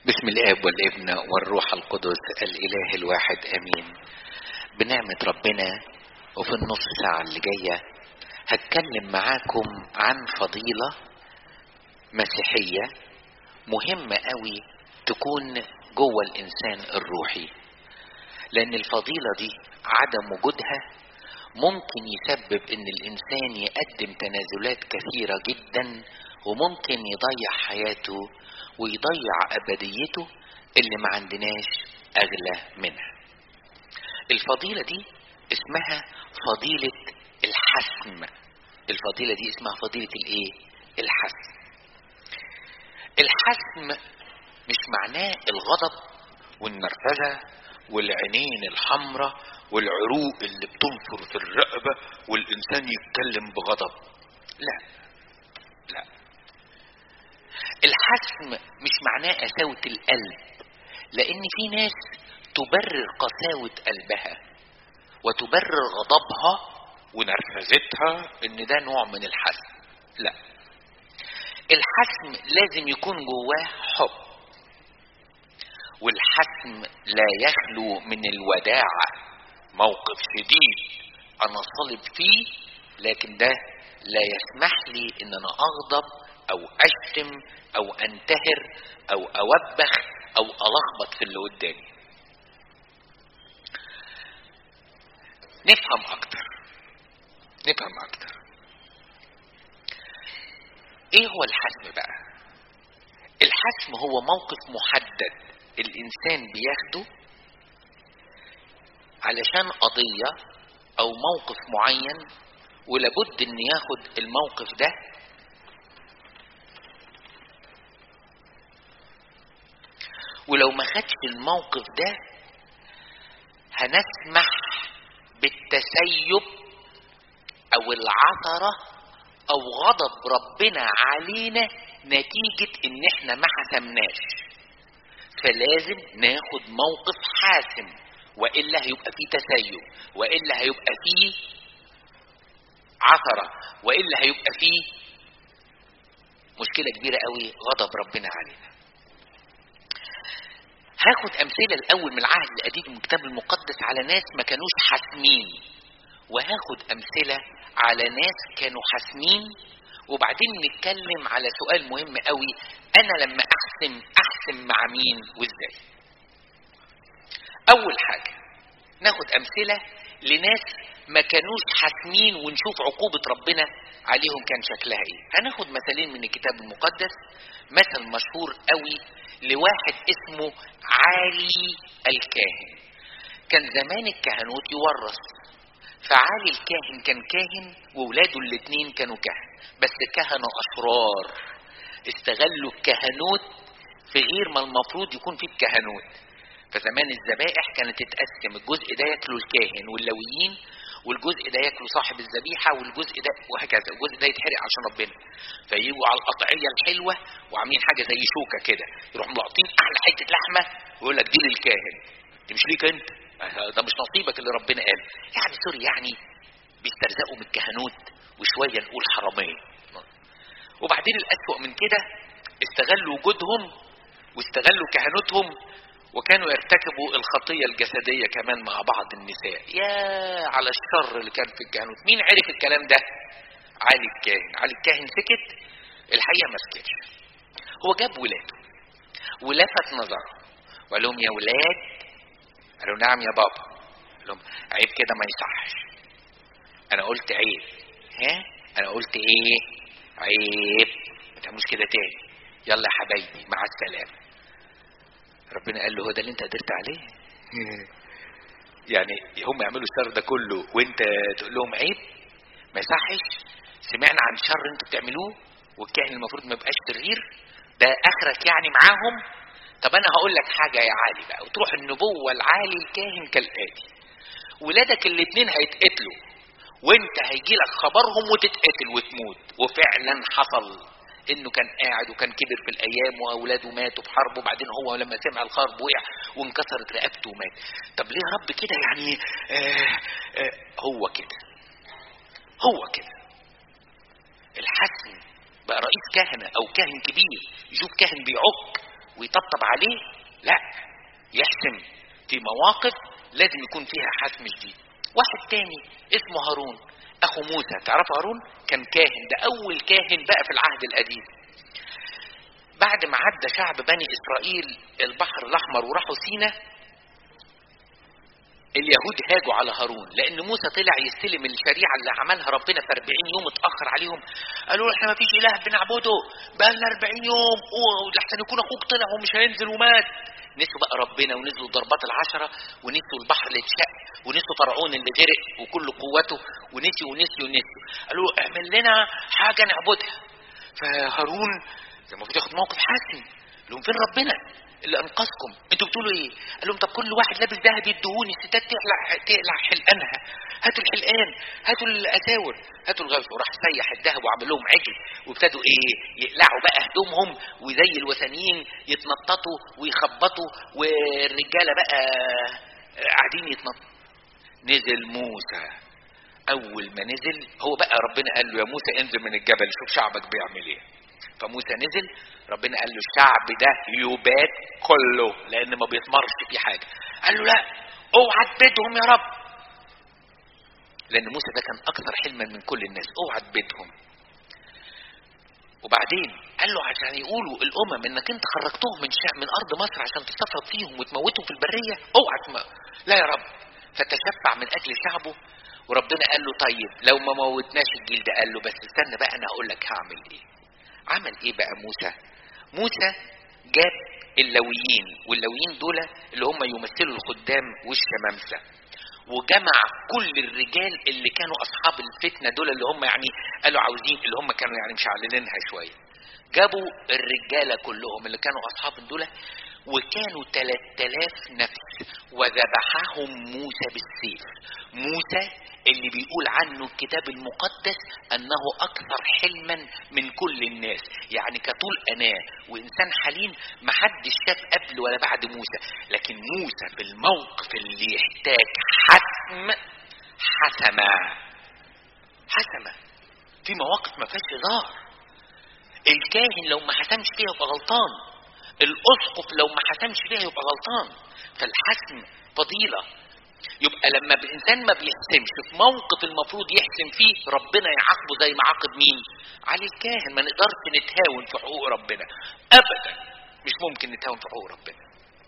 باسم الاب والابن والروح القدس الاله الواحد امين. بنعمة ربنا وفي النص ساعة اللي جاية هتكلم معاكم عن فضيلة مسيحية مهمة قوي تكون جوه الانسان الروحي، لان الفضيلة دي عدم وجودها ممكن يسبب ان الانسان يقدم تنازلات كثيرة جدا، وممكن يضيع حياته ويضيع ابديته اللي ما عندناش اغلى منها. الفضيلة دي اسمها فضيلة الحسم. الفضيلة دي اسمها فضيلة الايه؟ الحسم. الحسم مش معناه الغضب والنرفزة والعينين الحمراء والعروق اللي بتنفر في الرقبة والإنسان يتكلم بغضب. لا لا، الحسم مش معناه قساوة القلب، لأن في ناس تبرر قساوة قلبها وتبرر غضبها ونرفزتها إن ده نوع من الحسم. لا، الحسم لازم يكون جواه حب، والحسم لا يخلو من الوداعة. موقف شديد انا صلب فيه، لكن ده لا يسمح لي ان انا اغضب او اشتم او انتهر او اوبخ او الخبط في اللي قدامي. نفهم اكتر. ايه هو الحسم بقى؟ الحسم هو موقف محدد الانسان بياخده علشان قضية او موقف معين، ولابد ان ياخد الموقف ده ولو ما خدش الموقف ده هنسمح بالتسيب او العثرة او غضب ربنا علينا نتيجة ان احنا ما حسمناش. فلازم ناخد موقف حاسم، وإلا هيبقى فيه تسيب، وإلا هيبقى فيه عثرة، وإلا هيبقى فيه مشكلة كبيرة قوي غضب ربنا علينا. هاخد أمثلة الأول من العهد القديم من الكتاب المقدس على ناس ما كانوش حاسمين، وهاخد أمثلة على ناس كانوا حاسمين، وبعدين نتكلم على سؤال مهم قوي: أنا لما أحسم مع مين وإزاي؟ أول حاجة ناخد أمثلة لناس ما كانوش حاسمين ونشوف عقوبة ربنا عليهم كان شكلها إيه. هناخد مثالين من الكتاب المقدس. مثل مشهور قوي لواحد اسمه عالي الكاهن. كان زمان الكهنوت يورث، فعالي الكاهن كان كاهن وولاده الاتنين كانوا كهن، بس كهنة أشرار استغلوا الكهنوت في غير ما المفروض يكون فيه الكهنوت. فزمان الذبائح كانت تتقسم، الجزء ده ياكله الكاهن واللويين، والجزء ده ياكله صاحب الذبيحه، والجزء ده وهكذا، الجزء ده يتحرق عشان ربنا. فيجوا على القطعيه الحلوه وعاملين حاجه زي شوكه كده، يروحوا ملاقطين احلى حته لحمه ويقول لك دي للكاهن، دي مش ليك انت، ده مش نصيبك اللي ربنا قال. يعني سوري، يعني بيسترزقوا من الكهنوت وشويه نقول حراميه. وبعدين الاسوأ من كده استغلوا وجودهم واستغلوا كهنوتهم، وكانوا يرتكبوا الخطية الجسدية كمان مع بعض النساء. يا على الشر اللي كان في الكهنوت. مين عرف الكلام ده؟ عالي الكاهن. عالي الكاهن سكت، الحقيقة ما سكتش. هو جاب ولاده ولفت نظره وقال لهم: يا ولاد. قالوا: نعم يا بابا. قال لهم: عيب كده، ما يصحش. انا قلت عيب. ها؟ انا قلت ايه؟ عيب، ما تعملوش كده تاني. يلا يا حبايبي، مع السلامة. ربنا قال له: هو ده اللي انت قدرت عليه؟ يعني هم يعملوا الشر ده كله وانت تقول لهم عيب؟ ما يصحش. سمعنا عن شر انتوا بتعملوه والكاهن المفروض ما يبقاش شرير، ده اخرك يعني معاهم. طب انا هقول لك حاجه يا عالي بقى، وتروح النبوه العالي الكاهن كالاتي: ولادك الاتنين هيتقتلوا، وانت هيجي لك خبرهم وتتقتل وتموت. وفعلا حصل انه كان قاعد وكان كبر في الايام واولاده ماتوا في حرب، وبعدين هو لما سمع الخرب وقع وانكسرت رقبته ومات. طب ليه يا رب كده يعني؟ هو كده الحسم. بقى رئيس كهنة او كاهن كبير يشوف كاهن بيعك ويطبطب عليه، لا، يحسم في مواقف لازم يكون فيها حسم شديد. واحد تاني اسمه هارون اخو موسى. تعرف هارون كان كاهن، ده اول كاهن بقى في العهد القديم. بعد ما عدى شعب بني اسرائيل البحر الاحمر وراحوا سينا، اليهود هاجوا على هارون لان موسى طلع يستلم الشريعه اللي عملها ربنا في 40 يوم، اتاخر عليهم. قالوا له احنا ما فيش اله بنعبده بقى لنا 40 يوم، ولحسن يكون اخوك طلع ومش هينزل ومات. نسوا بقى ربنا ونزلوا ضربات العشره، ونسوا البحر اللي اتشق، ونسوا فرعون اللي غرق وكل قوته، ونسيوا. قالوا له اعمل لنا حاجه نعبدها. فهارون زي ما ياخد موقف حاسم، قال لهم فين ربنا اللي انقذكم؟ انتوا بتقولوا ايه؟ قال لهم طب كل واحد لابس ذهب يدهوني، الستات تقلع حلقانها، هاتوا الحلقان، هاتوا الاساور، هاتوا الغلف. وراح سيح الذهب وعمل لهم عجل، وابتدوا ايه؟ يقلعوا بقى هدومهم وزي الوثنيين يتنططوا ويخبطوا، والرجاله بقى قاعدين يتنططوا. نزل موسى. اول ما نزل هو بقى ربنا قال له يا موسى انزل من الجبل شوف شعبك بيعمل ايه. فموسى نزل، ربنا قال له الشعب ده يبات كله لان ما بيثمرش في حاجه. قال له لا اوعى تبيدهم يا رب، لان موسى ده كان اكثر حلما من كل الناس، اوعى تبيدهم. وبعدين قال له عشان يقولوا الامم انك انت خرجتهم من ارض مصر عشان تستفرد فيهم وتموتهم في البريه، اوعى لا يا رب. فتشفع من اجل شعبه، وربنا قال له طيب لو ما موتناش الجيل ده، قال له بس استنى بقى انا هقول لك هعمل ايه. عمل ايه بقى موسى جاب اللويين، واللويين دول اللي هم يمثلوا الخدام والشمامسه، وجمع كل الرجال اللي كانوا اصحاب الفتنه دول، اللي هم يعني قالوا عاوزين، اللي هم كانوا يعني مش عاللينها شويه. جابوا الرجاله كلهم اللي كانوا اصحاب دول، وكانوا 3000 نفس، وذبحهم موسى بالسيف. موسى اللي بيقول عنه الكتاب المقدس انه اكثر حلما من كل الناس، يعني كطول اناه وانسان حليم محدش شاف قبل ولا بعد موسى. لكن موسى في الموقف اللي يحتاج حسم في مواقف ما فيهاش هزار. الكاهن لو ما حسمش فيها يبقى غلطان، الاسقف لو ما حسمش فيها يبقى غلطان. فالحسم فضيله. يبقى لما الانسان ما بيحسمش في موقف المفروض يحسم فيه، ربنا يعاقبه زي ما عاقب مين؟ علي الكاهن. ما نقدرش نتهاون في حقوق ربنا ابدا، مش ممكن نتهاون في حقوق ربنا.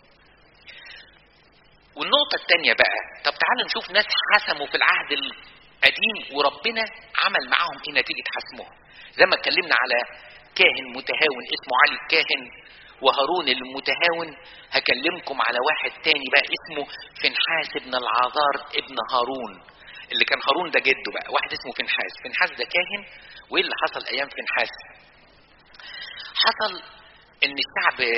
والنقطة الثانية بقى، طب تعالوا نشوف ناس حسموا في العهد القديم وربنا عمل معاهم ايه نتيجة حسمهم. زي ما اتكلمنا على كاهن متهاون اسمه علي الكاهن وهارون المتهاون، هكلمكم على واحد تاني بقى اسمه فنحاس ابن العازار ابن هارون، اللي كان هارون ده جده بقى. واحد اسمه فنحاس ده كاهن. وايه اللي حصل ايام فنحاس؟ حصل ان الشعب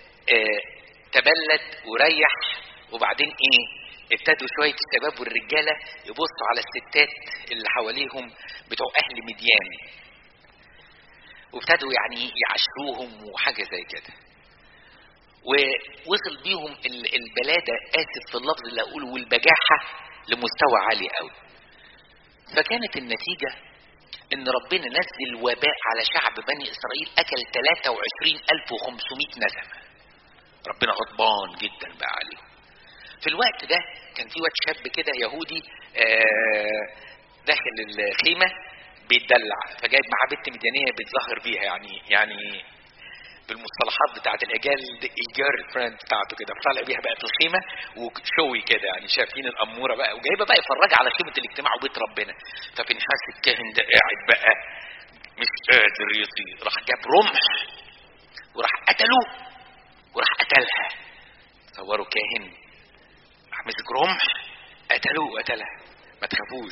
تبلد وريح، وبعدين ايه؟ ابتدوا شوية الشباب والرجالة يبصوا على الستات اللي حواليهم بتوع اهل مديان، وابتدوا يعني يعشروهم وحاجة زي كده، ووصل بيهم البلادة، آسف في اللفظ اللي أقوله، والبجاحة لمستوى عالي قوي. فكانت النتيجة إن ربنا نزل وباء على شعب بني إسرائيل أكل 23,500 نسمة. ربنا غضبان جدا بقى عليهم. في الوقت ده كان في واد شاب كده يهودي داخل الخيمة بيتدلع، فجايب معاه بنت مديانية بيتظاهر بيها، يعني بالمصطلحات بتاعت الجيرل فريند بتاعته كده، فطالع بيها بقى في الخيمه وشوي كده، يعني شايفين الاموره بقى، وجايبه بقى يفرج على خيمه الاجتماع وبيت ربنا. ففنحاس الكاهن ده قاعد بقى مش قادر يطيق، راح جاب رمح وراح قتلها. تصوروا كاهن راح مسك رمح قتلها. ما تخافوش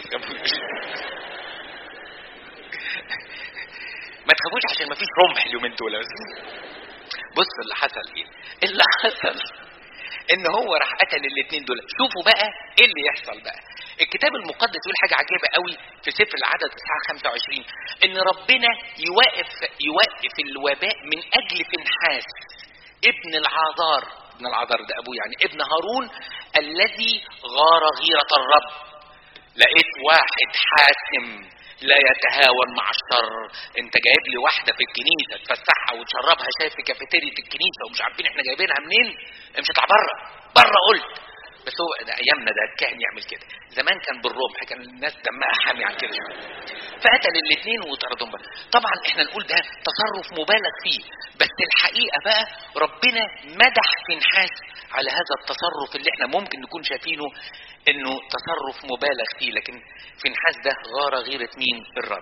ما تخافوش عشان ما فيش رمح اليومين دول. بص اللي حصل ايه؟ اللي حصل ان هو راح قتل الاثنين دول. شوفوا بقى ايه اللي يحصل بقى. الكتاب المقدس يقول حاجه عجيبه قوي في سفر العدد 9:25، ان ربنا يوقف الوباء من اجل فنحاس ابن العازار ده ابوه، يعني ابن هارون الذي غار غيرة الرب. لقيت واحد حاسم لا يتهاون مع الشر. انت جايب لي واحده في الكنيسه تفسحها وتشربها شاي في كافيتيريا الكنيسه ومش عارفين احنا جايبينها منين، مش هتطلع بره قلت. بس هو ده ايامنا ده الكاهن يعمل كده. زمان كان بالرمح، كان الناس دمها حامي على كده، فقتل الاثنين وطردهم بقى. طبعا احنا نقول ده تصرف مبالغ فيه، بس الحقيقه بقى ربنا مدح فينحاس على هذا التصرف اللي احنا ممكن نكون شايفينه انه تصرف مبالغ فيه، لكن فينحاس ده غار غيرة مين؟ الرب.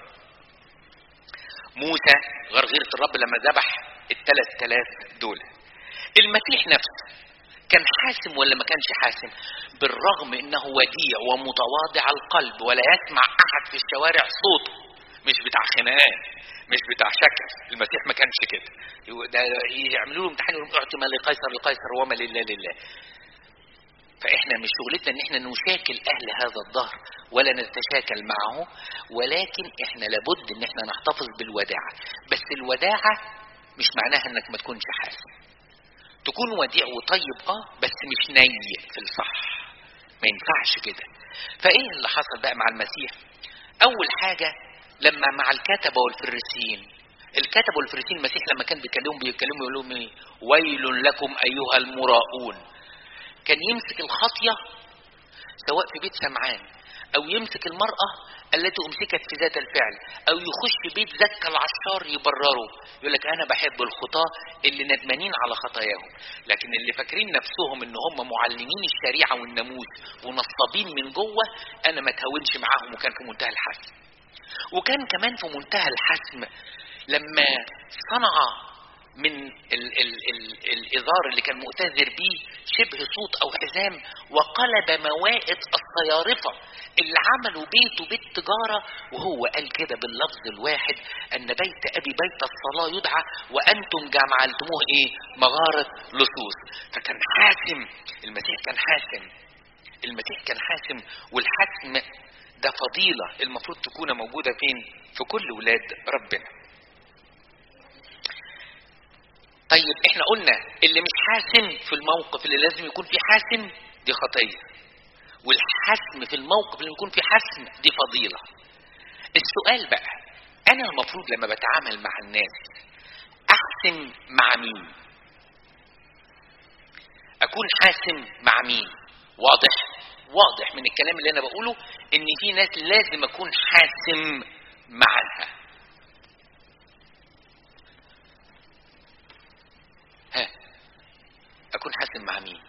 موسى غار غيرة الرب لما ذبح ال3000 دول. المسيح نفسه كان حاسم ولا ما كانش حاسم؟ بالرغم انه وديع ومتواضع القلب ولا يسمع احد في الشوارع صوته، مش بتاع خناقات، مش بتاع شكل. المسيح ما كانش كده. ده يعملوا له امتحان يقولوا اعطي ما لقيصر لقيصر وما لله لله. فاحنا مش شغلتنا ان احنا نشاكل اهل هذا الظهر ولا نتشاكل معه، ولكن احنا لابد ان احنا نحتفظ بالوداعة. بس الوداعة مش معناها انك ما تكونش حاسم. تكون وديع وطيب بس مش نيء في الصح، ما ينفعش كده. فايه اللي حصل بقى مع المسيح؟ اول حاجة لما مع الكتبة والفريسيين، الكتبة والفريسيين المسيح لما كان بيكلمهم يقول لهم ايه؟ ويل لكم ايها المراؤون. كان يمسك الخطية سواء في بيت سمعان او يمسك المرأة التي امسكت في ذات الفعل، او يخش بيت زكى العشار يبرره، يقول لك انا بحب الخطاة اللي ندمانين على خطاياهم. لكن اللي فاكرين نفسهم ان هم معلمين الشريعة والناموس ونصابين من جوه، انا ما تهاونش معاهم. وكان في منتهى الحسم. وكان كمان في منتهى الحسم لما صنع من الإزار اللي كان مؤتذر بيه شبه صوت أو حزام، وقلب موائد الصيارفة اللي عملوا بيته بيت تجارة، وهو قال كده باللفظ الواحد أن بيت أبي بيت الصلاة يدعى وأنتم جعلتموه إيه؟ مغارة لصوص. فكان حاسم. المسيح كان حاسم. المسيح كان حاسم، والحسم ده فضيلة المفروض تكون موجودة فين؟ في كل ولاد ربنا. طيب احنا قلنا اللي مش حاسم في الموقف اللي لازم يكون فيه حاسم دي خطية، والحسم في الموقف اللي يكون فيه حسم دي فضيلة. السؤال بقى، انا المفروض لما بتعامل مع الناس احسم مع مين؟ اكون حاسم مع مين؟ واضح من الكلام اللي انا بقوله ان في ناس لازم اكون حاسم معها. اكون حاسم مع مين؟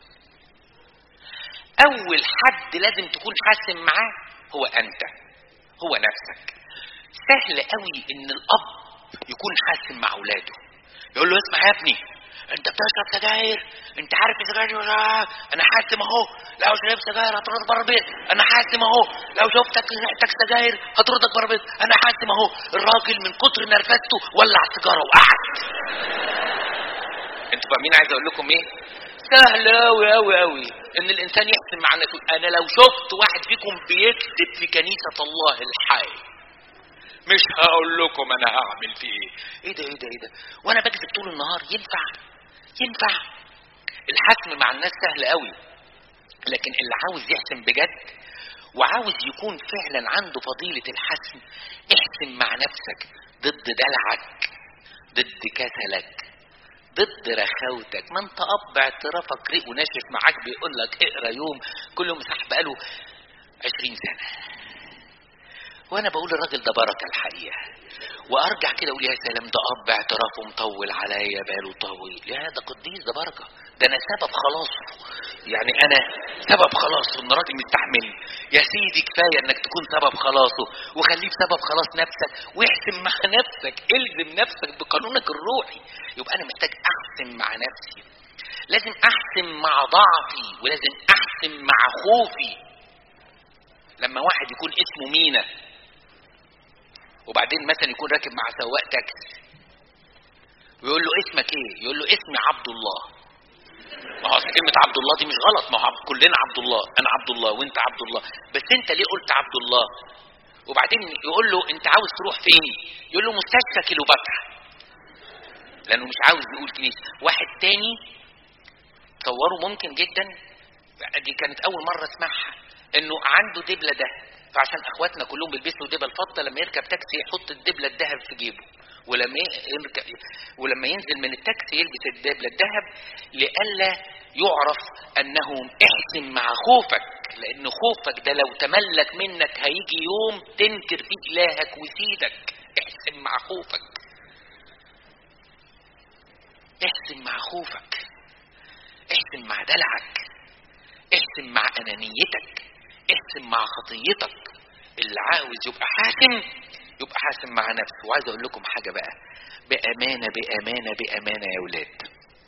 اول حد لازم تكون حاسم معاه هو انت، هو نفسك. سهل قوي ان الاب يكون حاسم مع اولاده، يقول له اسمع يا ابني، انت بتشرب سجاير، انت عارف السجاير ولا؟ انا حاسم اهو، لو شربت سجاير هترد بره البيت. انا حاسم اهو، لو شفتك ريحتك سجاير هتردك بره البيت. انا حاسم اهو. الراجل من كتر نرفزته ولع سيجاره وقعد. انتوا فاهمين عايز اقول لكم ايه؟ سهل قوي قوي قوي ان الانسان يحسم مع نفسه. انا لو شفت واحد فيكم بيكذب في كنيسة الله الحي مش هقول لكم انا هعمل فيه ايه. ايه ده وانا بكذب طول النهار؟ ينفع الحسم مع الناس سهل قوي، لكن اللي عاوز يحسم بجد وعاوز يكون فعلا عنده فضيلة الحسم، احسم مع نفسك ضد دلعك، ضد كسلك، ضد رخاوتك. ما انت اب اعترافك ريق وناشف معاك بيقول لك اقرا يوم كل يوم صح بقاله 20 سنة، وانا بقول الراجل ده بركه الحقيقه، وارجع كده اقول يا سلام ده اب اعترافه مطول عليا بقاله طويل. يا ده قديس، ده بركه، ده انا سبب خلاصه. يعني انا سبب خلاصه ان راجل مستحمل. يا سيدي كفايه انك تكون سبب خلاصه، وخليه سبب خلاص نفسك، واحسم مع نفسك، الزم نفسك بقانونك الروحي. يبقى انا محتاج احسم مع نفسي، لازم احسم مع ضعفي، ولازم احسم مع خوفي. لما واحد يكون اسمه مينا وبعدين مثلا يكون راكب مع سواق تاكسي ويقول له اسمك ايه؟ يقول له اسمي عبد الله. ما هو كلمة عبد الله دي مش غلط، ما هو كلنا عبد الله، انا عبد الله وانت عبد الله، بس انت ليه قلت عبد الله؟ وبعدين يقول له انت عاوز تروح فين؟ يقول له مستشفى كيلوباترا، لانه مش عاوز يقول كنيسة. واحد تاني تصوروا ممكن جدا، دي كانت اول مرة اسمعها، انه عنده دبلة ده فعشان اخواتنا كلهم بيلبسوا دبل فضه، لما يركب تاكسي يحط الدبله الذهب في جيبه، ولما ينزل من التاكسي يلبس الدبله الذهب لئلا يعرف انه احسن مع خوفك، لان خوفك ده لو تملك منك هيجي يوم تنكر فيه الهك ويسيدك. احسن مع خوفك، احسن مع خوفك، احسن مع دلعك، احسن مع انانيتك، احسن مع خطيتك. اللي عاوز يبقى حاسم مع نفسه. وعايز اقول لكم حاجه بقى، بامانه بامانه بامانه يا ولاد،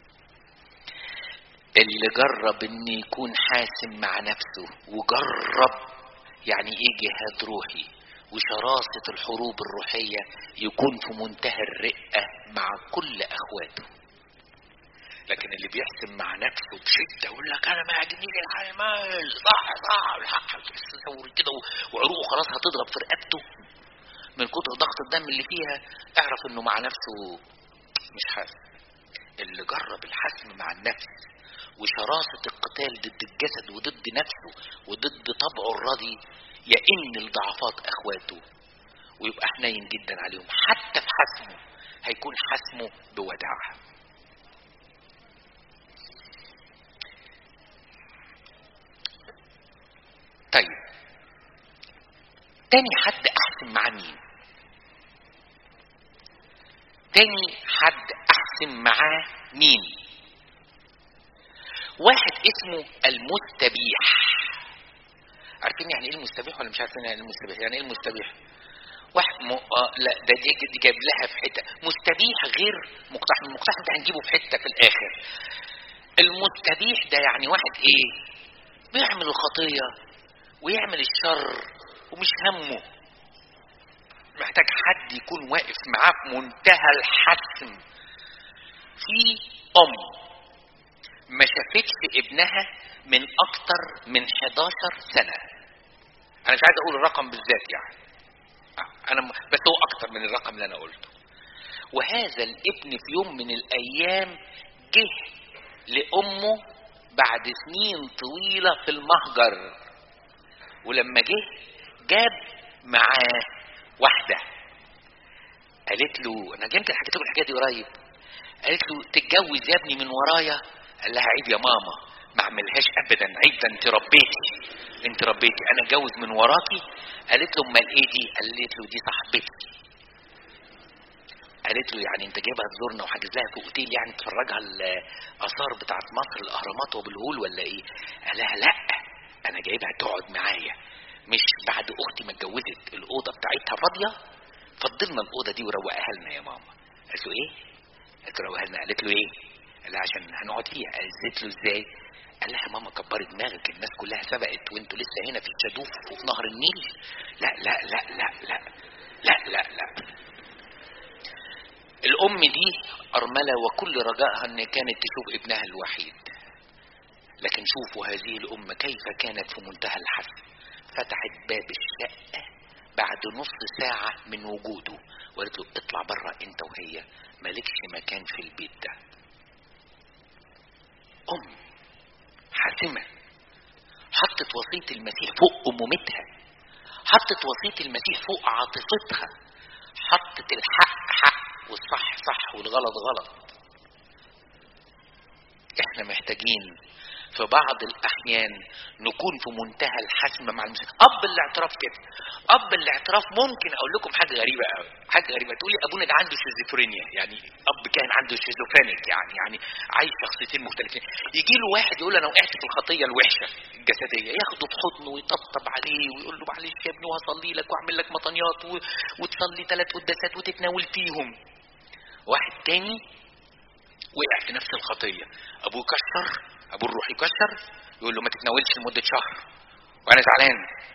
اللي جرب ان يكون حاسم مع نفسه وجرب يعني ايه جهاد روحي وشراسه الحروب الروحيه، يكون في منتهى الرقه مع كل اخواته. لكن اللي بيحسم مع نفسه بشده يقول لك انا ما يعجبنيش المال، صح الحق تصور كده، وعروقه خلاص هتضرب في رقبته من كتر ضغط الدم اللي فيها، اعرف انه مع نفسه مش حاسم. اللي جرب الحسم مع النفس وشراسة القتال ضد الجسد وضد نفسه وضد طبعه الراضي، يئن لضعفات اخواته ويبقى حنين جدا عليهم. حتى في حسمه هيكون حسمه بوداعة. طيب تاني حد احسن مع مين؟ تاني حد احسن معاه مين؟ واحد اسمه المستبيح. عارفين يعني ايه المستبيح ولا مش عارفين يعني ايه المستبيح؟ يعني ايه المستبيح؟ واحد لا ده دي جايب لها في حته. مستبيح غير مقتحم. المقتحم ده هنجيبه في حته في الاخر. المستبيح ده يعني واحد ايه؟ بيعمل الخطيه ويعمل الشر ومش همه. محتاج حد يكون واقف معاه في منتهى الحسم. في ما شافتش ابنها من اكتر من 11 سنة. انا مش عايز اقول الرقم بالذات يعني، بس هو اكتر من الرقم اللي انا قلته. وهذا الابن في يوم من الايام جه لامه بعد سنين طويلة في المهجر، ولما جاب معاه واحدة قالت له، انا يمكن حكيت لكم الحكايه دي قريب، قالت له تتجوز يا ابني من ورايا؟ قال لها عيب يا ماما، ما اعملهاش ابدا، عيب، ده انت ربيتي انا اتجوز من وراكي؟ قالت له امال ايه دي؟ قالت له دي صاحبتي. قالت له يعني انت جايبها تزورنا وحاجز لها في اوتيل يعني تفرجها الاثار بتاعت مصر، الاهرامات وابو الهول ولا ايه؟ قال لها لا، انا جايبها تقعد معايا، مش بعد اختي ما اتجوزت الاوضه بتاعتها فاضيه، فضلنا الاوضه دي وروقها لنا يا ماما. قالت له ايه؟ قالت له روقها لنا. قالت له ايه؟ قال لها عشان هنقعد فيها. قالت له ازاي؟ قال لها ماما كبري دماغك، الناس كلها سبقت وانتوا لسه هنا في الشادوف وفي نهر النيل. لا لا لا لا لا لا لا لا. الام دي ارمله وكل رجائها ان كانت تشوف ابنها الوحيد. لكن شوفوا هذه الام كيف كانت في منتهى الحزن. فتحت باب الشقه بعد نص ساعه من وجوده وقالت له اطلع بره انت وهي، مالكش مكان في البيت ده. ام حاسمه حطت وصيه المسيح فوق امومتها، حطت وصيه المسيح فوق عاطفتها، حطت الحق حق والصح صح والغلط غلط. احنا محتاجين في بعض الاحيان نكون في منتهى الحسم مع المسيح. اب الاعتراف كده، اب الاعتراف ممكن اقول لكم حاجه غريبه قوي، حاجه غريبه. تقولي ابونا ده عنده شيزوفرينيا، يعني اب كان عنده شيزوفرينيك، يعني عايش شخصيتين مختلفين. يجي له واحد يقول انا وقعت في الخطيه الوحشه الجسديه، ياخده في حضنه ويطبطب عليه ويقول له معلش يا ابني وهصلي لك واعمل لك مطنيات وتصلي 3 قداسات وتتناول فيهم. واحد تاني وقع في نفس الخطيه، ابوه كسر، ابوه الروح يكسر، يقول له ما تتناولش لمده شهر وانا زعلان،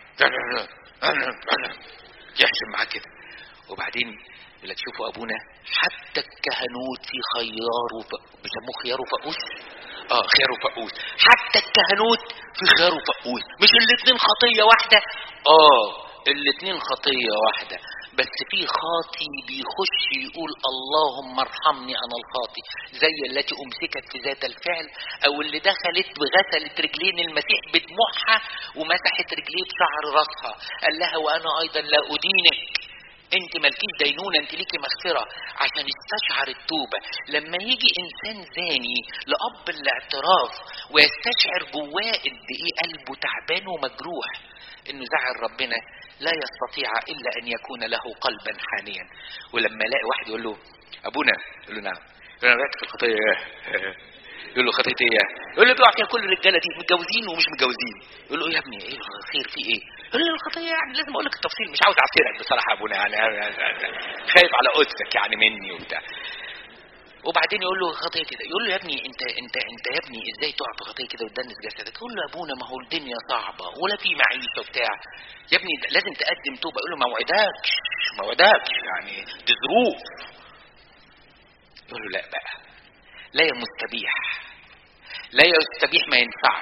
يحسب معاه كده. وبعدين يقول لك شوفوا ابونا حتى الكهنوت في خيار بيسموه خيار وفقوس، خيار وفقوس، حتى الكهنوت في خيار وفقوس، مش الاثنين خطيه واحده، الاثنين خطيه واحده، بس في خاطي بيخش يقول اللهم ارحمني انا الخاطي، زي التي امسكت في ذات الفعل، او اللي دخلت وغسلت رجلين المسيح بدموعها ومسحت رجليه بشعر راسها، قال لها وانا ايضا لا ادينك، انت مالكيش دينونة، انت ليكي مغفرة، عشان استشعر التوبة. لما يجي انسان زاني لأب الاعتراف ويستشعر جواه قد ايه قلبه تعبان ومجروح انه زعل ربنا، لا يستطيع الا ان يكون له قلبا حانيا. ولما يلاقي واحد يقول له ابونا، يقول له نعم، يقول له انا وقعت في الخطيه، يقول له خطيه ايه؟ يقول له بيقع فيها كل الرجاله دي، متجوزين ومش متجوزين. يقول له يا ابني ايه الخير في ايه؟ يقول له الخطيه يعني لازم اقول لك التفصيل، مش عاوز اعسرك بصراحه يا ابونا، يعني خايف على قدسك يعني مني وبتاع. وبعدين يقول له خطيه كده، يقول له يا ابني انت يا ابني ازاي تقع في خطيه كده وتدنس جسدك؟ يقول له يا ابونا ما هو الدنيا صعبه ولا في معيشه وبتاع، يا ابني لازم تقدم توبه. يقول له ما وعدكش يعني دي ظروف. يقول له لا بقى، لا يا مستبيح، لا يا مستبيح، ما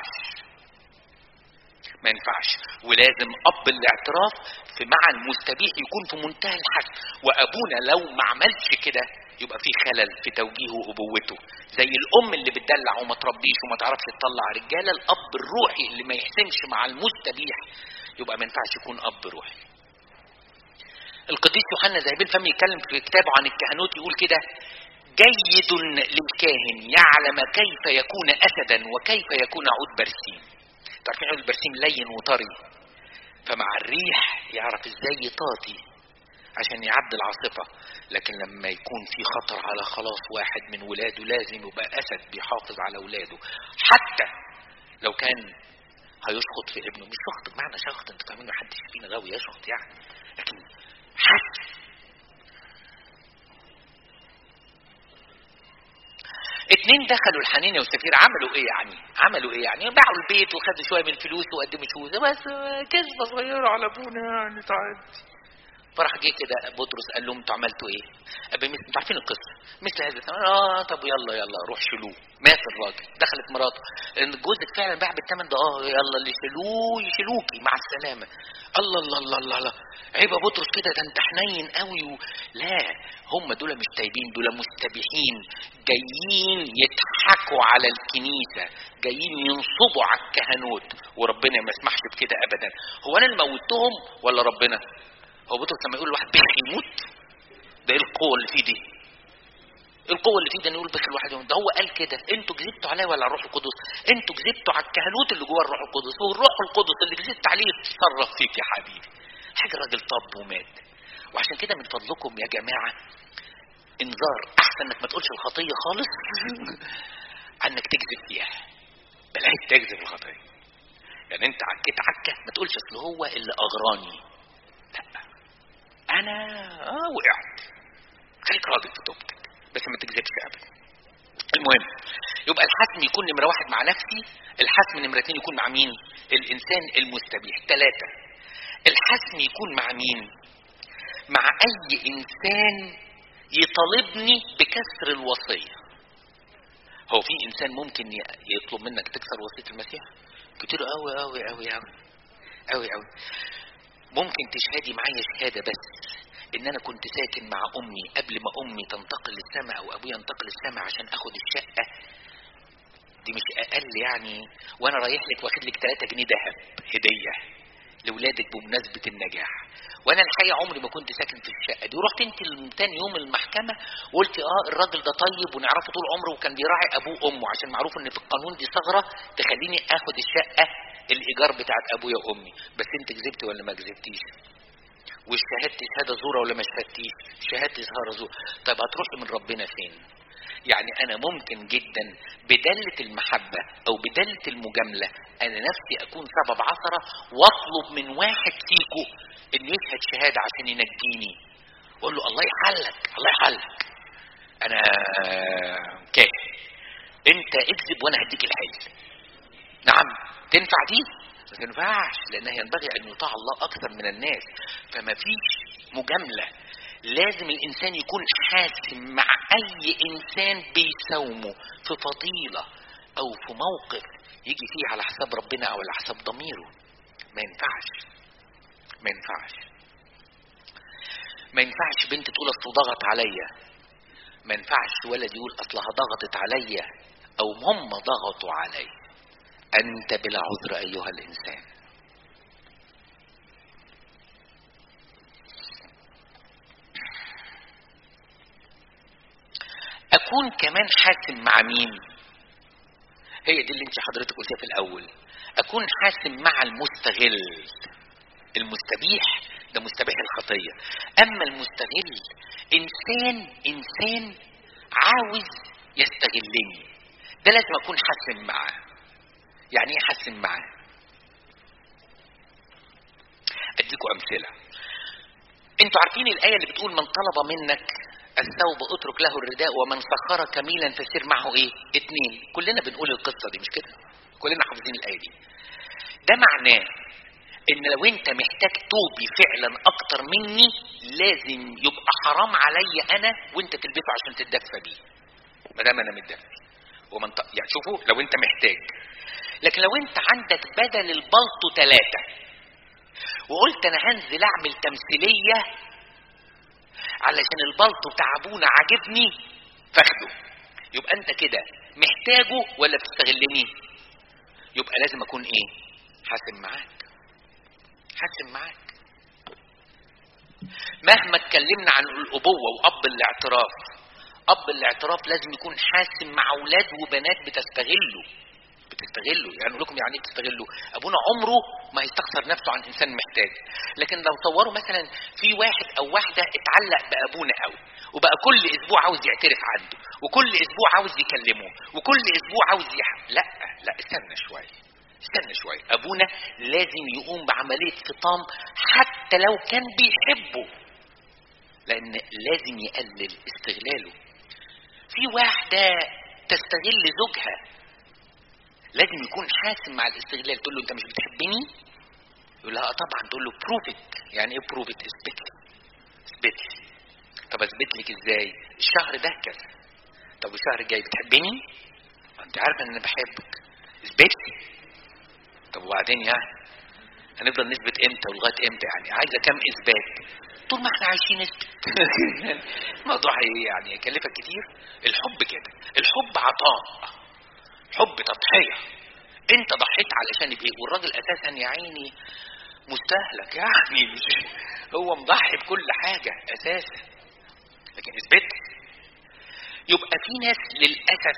ينفعش. ولازم اب الاعتراف مع المستبيح يكون في منتهى الحزم. وابونا لو ما عملش كده يبقى في خلل في توجيهه وابوته، زي الام اللي بتدلع وما تربيش وما تعرفش تطلع رجاله. الاب الروحي اللي ما يحسمش مع المستبيح يبقى ما ينفعش يكون اب روحي. القديس يوحنا ذهبي الفم يتكلم في كتابه عن الكهنوت، يقول كده: جيد للكاهن يعلم كيف يكون اسدا وكيف يكون عود برسيم. تعرفين عود البرسيم لين وطري، فمع الريح يعرف ازاي يطاطي عشان يعدي العاصفة. لكن لما يكون في خطر على خلاص واحد من ولاده لازم يبقى اسد بيحافظ على ولاده، حتى لو كان هيشخط في ابنه. مش شخط بمعنى شخط، انتوا فاهمين، محدش فينا غاوي يشخط يعني، لكن حتى 2 دخلوا الحنين وسفير، عملوا ايه يعني؟ باعوا البيت وخدوا شويه من الفلوس وقدموا شهوده، بس كذبه صغيره على ابونا يعني تعدي. فراح جه كده بطرس قال لهم انتوا عملتوا ايه؟ انتوا عارفين القصه، مثل هذا طب يلا روح شيلوه. مات الراجل، دخلت مراته، جوزك فعلا باع بالثمن ده، يلا اللي يشيلوكي مع السلامه. الله عيب يا بطرس كده، ده انت حنين قوي لا، هم دول مش تايبين، دول مستبيحين جايين يضحكوا على الكنيسه، جايين ينصبوا على الكهنوت، وربنا ما يسمحش بكده ابدا. هو انا اللي موتهم ولا ربنا؟ هو بطرس لما يقول الواحد بخ يموت، ده ايه القوه اللي فيه دي؟ القوه اللي فيه ده يقول بخ الواحد يموت؟ ده هو قال كده: انتوا كذبتوا عليا ولا على الروح القدس؟ انتوا كذبتوا على الكهنوت اللي جوه الروح القدس، والروح القدس اللي كذبت عليه يتصرف فيك يا حبيبي. حاجه الراجل طب ومات. وعشان كده من فضلكم يا جماعه، انذار، احسن انك ما تقولش الخطيه خالص انك تكذب فيها. بلاش تكذب الخطيه، يعني انت عكيت عكه ما تقولش اصل هو اللي اغراني، لا انا وقعت. خليك راضي في توبتك بس ما تكذبش ابدا. المهم يبقى الحسم يكون نمره 1 مع نفسي، الحسم نمره 2 يكون مع مين؟ الانسان المستبيح. 3 الحسم يكون مع مين؟ مع اي انسان يطالبني بكسر الوصيه. هو في انسان ممكن يطلب منك تكسر وصيه المسيح؟ كتير قوي قوي قوي قوي قوي قوي. ممكن تشهدي معايا شهاده بس ان انا كنت ساكن مع امي قبل ما امي تنتقل للسماء او ابويا ينتقل للسماء عشان اخد الشقه دي، مش اقل يعني، وانا رايح لك واخد لك 3 جنيه ذهب هديه لاولادك بمناسبه النجاح، وانا الحقيقه عمري ما كنت ساكن في الشقه دي. ورحت انت تاني يوم المحكمه وقلت الراجل ده طيب ونعرفه طول عمره وكان بيراعي ابوه وامه، عشان معروف ان في القانون دي ثغره تخليني اخد الشقه الايجار بتاعت ابويا وامي. بس انت كذبتي ولا ما كذبتيش؟ وشهادتي شهاده زوره ولا ما شهادتيش؟ شهادتي شهاده زوره. طب هتروحي من ربنا فين؟ يعني انا ممكن جدا بدلة المحبة او بدلة المجاملة انا نفسي اكون سبب عثرة واطلب من واحد فيكم انه يشهد شهادة عشان ينجيني، واقول له الله يحلك انا كافي، انت اكذب وانا هديك الحل. نعم تنفع دي؟ ما تنفعش، لانها ينبغي ان يطاع الله اكثر من الناس. فما فيش مجاملة، لازم الانسان يكون حاسم مع اي انسان بيساومه في فضيلة او في موقف يجي فيه على حساب ربنا او على حساب ضميره. ما ينفعش. ما ينفعش بنت تقول اصله ضغط عليا، ما ينفعش ولد يقول اصلها ضغطت عليا او هم ضغطوا علي. انت بلا عذر ايها الانسان. اكون كمان حاسم مع مين؟ هي دي اللي انت حضرتك قلتيها في الاول. اكون حاسم مع المستغل. المستبيح ده مستبيح الخطية، اما المستغل انسان عاوز يستغلني، ده لازم اكون حاسم معاه. يعني ايه حاسم معاه؟ اديكم امثلة. انتوا عارفين الاية اللي بتقول من طلب منك الثوب اترك له الرداء ومن سخر كميلا فسير معه ايه؟ 2. كلنا بنقول القصة دي مش كده؟ كلنا حافظين الاية دي. ده معناه ان لو انت محتاج توبي فعلا اكتر مني لازم يبقى حرام عليا انا وانت تلبسه عشان تتدفى بيه، ما دام انا متدفي. يعني شوفوا لو انت محتاج. لكن لو انت عندك بدل البلطو 3 وقلت انا هنزل اعمل تمثيليه علشان البلطو بتاع ابونا عاجبني فاخده، يبقى انت كده محتاجه ولا بتستغلني؟ يبقى لازم اكون ايه؟ حاسم معاك. حاسم معاك. مهما اتكلمنا عن الابوه واب الاعتراف، اب الاعتراف لازم يكون حاسم مع اولاد وبنات بتستغله. يعني اقول لكم يعني ايه بتستغله؟ ابونا عمره ما يستخسر نفسه عن انسان محتاج. لكن لو طوروا مثلا في واحد او واحده اتعلق بابونا قوي وبقى كل اسبوع عاوز يعترف عنده وكل اسبوع عاوز يكلمه وكل اسبوع عاوز لا استنى شويه. ابونا لازم يقوم بعمليه فطام حتى لو كان بيحبه، لان لازم يقلل استغلاله. في واحده تستغل زوجها، لازم يكون حاسم مع الاستغلال. تقول له انت مش بتحبني؟ يقول لها طبعا. تقول له بروفت. يعني ايه بروفت؟ اثبت لي. طب اثبت لك ازاي؟ الشهر ده كذا. طب الشهر الجاي بتحبني؟ انت عارفه ان انا بحبك. اثبت لي. طب وبعدين يعني هنفضل نثبت امتى ولغايه امتى؟ يعني عايزه كام اثبات؟ طول ما احنا عايشين نثبت. الموضوع يعني يكلفك كتير. الحب كده، الحب عطاء، حب تضحيه. انت ضحيت علشان يبقى، والراجل اساسا يا عيني مستهلك، يعني مش هو مضحي بكل حاجه اساسا. لكن اثبت. يبقى في ناس للاسف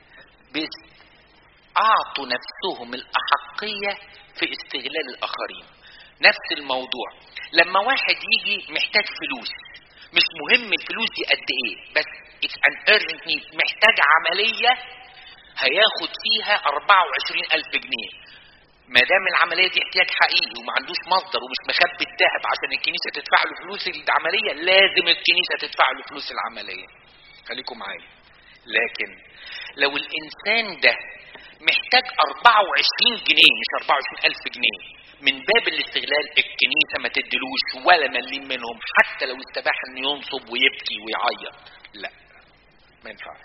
اعطوا نفسهم الاحقيه في استغلال الاخرين. نفس الموضوع لما واحد يجي محتاج فلوس، مش مهم الفلوس دي قد ايه، بس it's an urgent need، محتاج عمليه هياخد فيها 24,000 جنيه. ما دام العمليه دي احتياج حقيقي وما عندوش مصدر ومش مخبي الذهب عشان الكنيسه تدفع له فلوس العمليه، لازم الكنيسه تدفع له فلوس العمليه. خليكم معايا. لكن لو الانسان ده محتاج 24 جنيه مش 24,000 جنيه من باب الاستغلال، الكنيسه ما تدلوش ولا مليم منهم، حتى لو استباح ان ينصب ويبكي ويعيط. لا، ما ينفعش.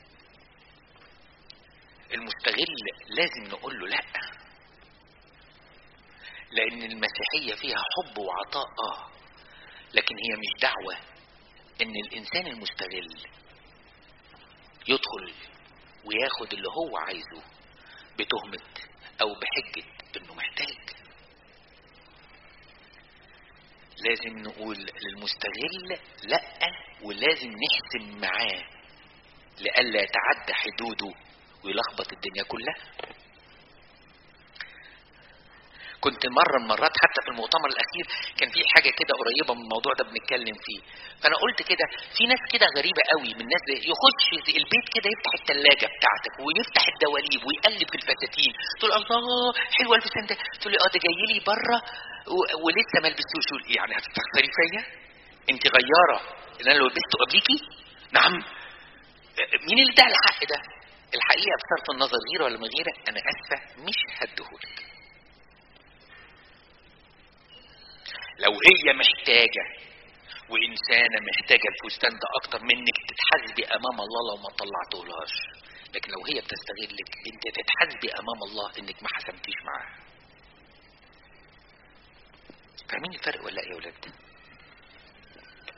المستغل لازم نقول له لا، لان المسيحيه فيها حب وعطاء لكن هي مش دعوه ان الانسان المستغل يدخل وياخد اللي هو عايزه بتهمه او بحجه انه محتاج. لازم نقول للمستغل لا، ولازم نحسم معاه لئلا يتعدى حدوده ويلخبط الدنيا كلها. كنت مرة من المرات حتى في المؤتمر الأخير كان في حاجة كده قريبة من الموضوع ده بنتكلم فيه، فأنا قلت كده في ناس كده غريبة قوي من الناس يخش البيت كده يفتح الثلاجة بتاعتك ويفتح الدواليب ويقلب في الفساتين، تقول الله حلوة الفستان ده، تقول لي ده جاي لي بره ولسه ما لبستوش. يعني هتستخسري فيا؟ أنت غيارة اللي أنا لو لبسته قبليكي؟ نعم. مين اللي ادعى الحق ده؟ الحقيقة بصرف النظر غيره ولا من غيره أنا آسفة مش هديهولك. لو هي محتاجة وإنسانة محتاجة الفستان ده أكتر منك تتحاسبي أمام الله لو ما طلعتهولهاش، لكن لو هي بتستغلك أنت تتحاسبي أمام الله إنك ما حسمتيش معاها. فاهمين الفرق ولا إيه يا ولاد؟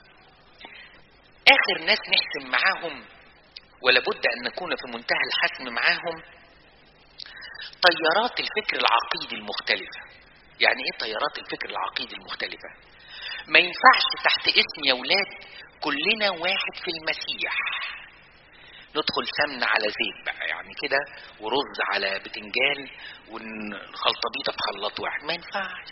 اخر ناس نحسم معاهم ولابد ان نكون في منتهى الحسم معاهم طيارات الفكر العقيدي المختلفة. يعني ايه طيارات الفكر العقيدي المختلفة؟ ما ينفعش تحت اسم يا ولاد كلنا واحد في المسيح ندخل سمن على زيت بقى يعني كده ورز على بتنجان والخلطبيطه في خلاط واحد. ما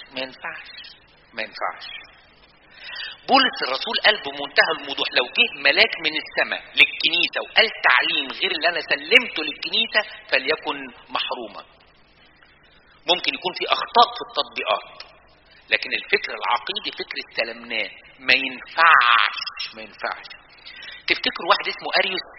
ينفعش. بولس الرسول قال بمنتهى الوضوح لو جه ملاك من السماء للكنيسه وقال تعليم غير اللي انا سلمته للكنيسه فليكن محروما. ممكن يكون في اخطاء في التطبيقات، لكن الفكر العقيدي فكر استلمناه. ما ينفعش. تفتكروا واحد اسمه اريوس؟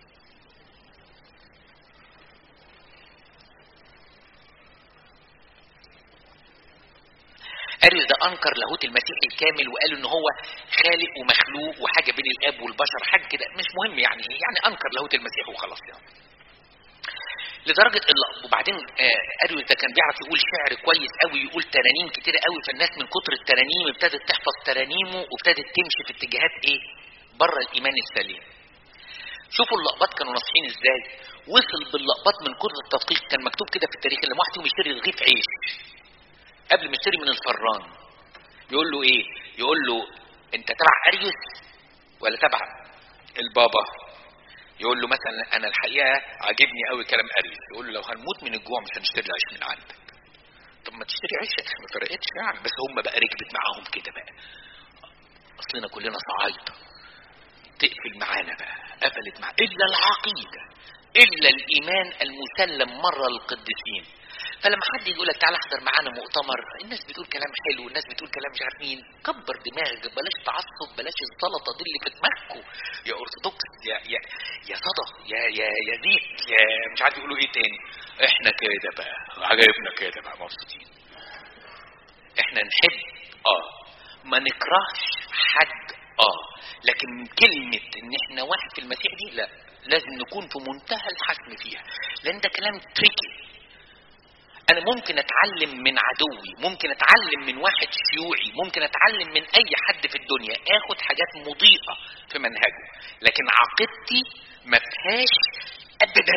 اريوس ده انكر لاهوت المسيح الكامل وقال ان هو خالق ومخلوق وحاجه بين الاب والبشر، حاجه كده مش مهم يعني انكر لاهوت المسيح وخلاص يعني. لدرجه وبعدين اريوس ده كان بيعرف يقول شعر كويس قوي، يقول ترانيم كتير قوي، فالناس من كتر الترانيم ابتدت تحفظ ترانيمه وابتدت تمشي في اتجاهات ايه؟ بره الايمان السليم. شوفوا اللقبات كانوا ناصحين ازاي. وصل باللقبات من كتر التدقيق، كان مكتوب كده في التاريخ لما واحد فيهم يشتري رغيف عيش قبل ما يشتري من الفران يقول له ايه؟ يقول له انت تبع اريوس ولا تبع البابا؟ يقول له مثلا انا الحقيقه عاجبني قوي كلام اريوس. يقول له لو هنموت من الجوع مش هنشتري العيش من عندك. طب ما تشتري عيش ما فرقتش يعني. بس هم بقى ركبت معاهم كده بقى، اصلنا كلنا صعايده، تقفل معانا بقى، قفلت معانا الا العقيده الا الايمان المسلم مره للقديسين. فلما حد يقول لك تعالى احضر معانا مؤتمر، الناس بتقول كلام حلو، الناس بتقول كلام مش عارف مين، كبر دماغك، بلاش تعصب، بلاش السلطه دي اللي في دماغكم يا ارثوذكس يا صدى يا زيت يا مش عارف يقولوا ايه تاني. احنا كده بقى عجبنا كده بقى مبسوطين. احنا نحب ما نكرهش حد لكن كلمة ان احنا واحد في المسيح دي لا، لازم نكون في منتهى الحسم فيها، لان ده كلام تريكي. انا ممكن اتعلم من عدوي، ممكن اتعلم من واحد شيوعي، ممكن اتعلم من اي حد في الدنيا، اخد حاجات مضيئة في منهجه، لكن عقيدتي ما فيهاش ابدا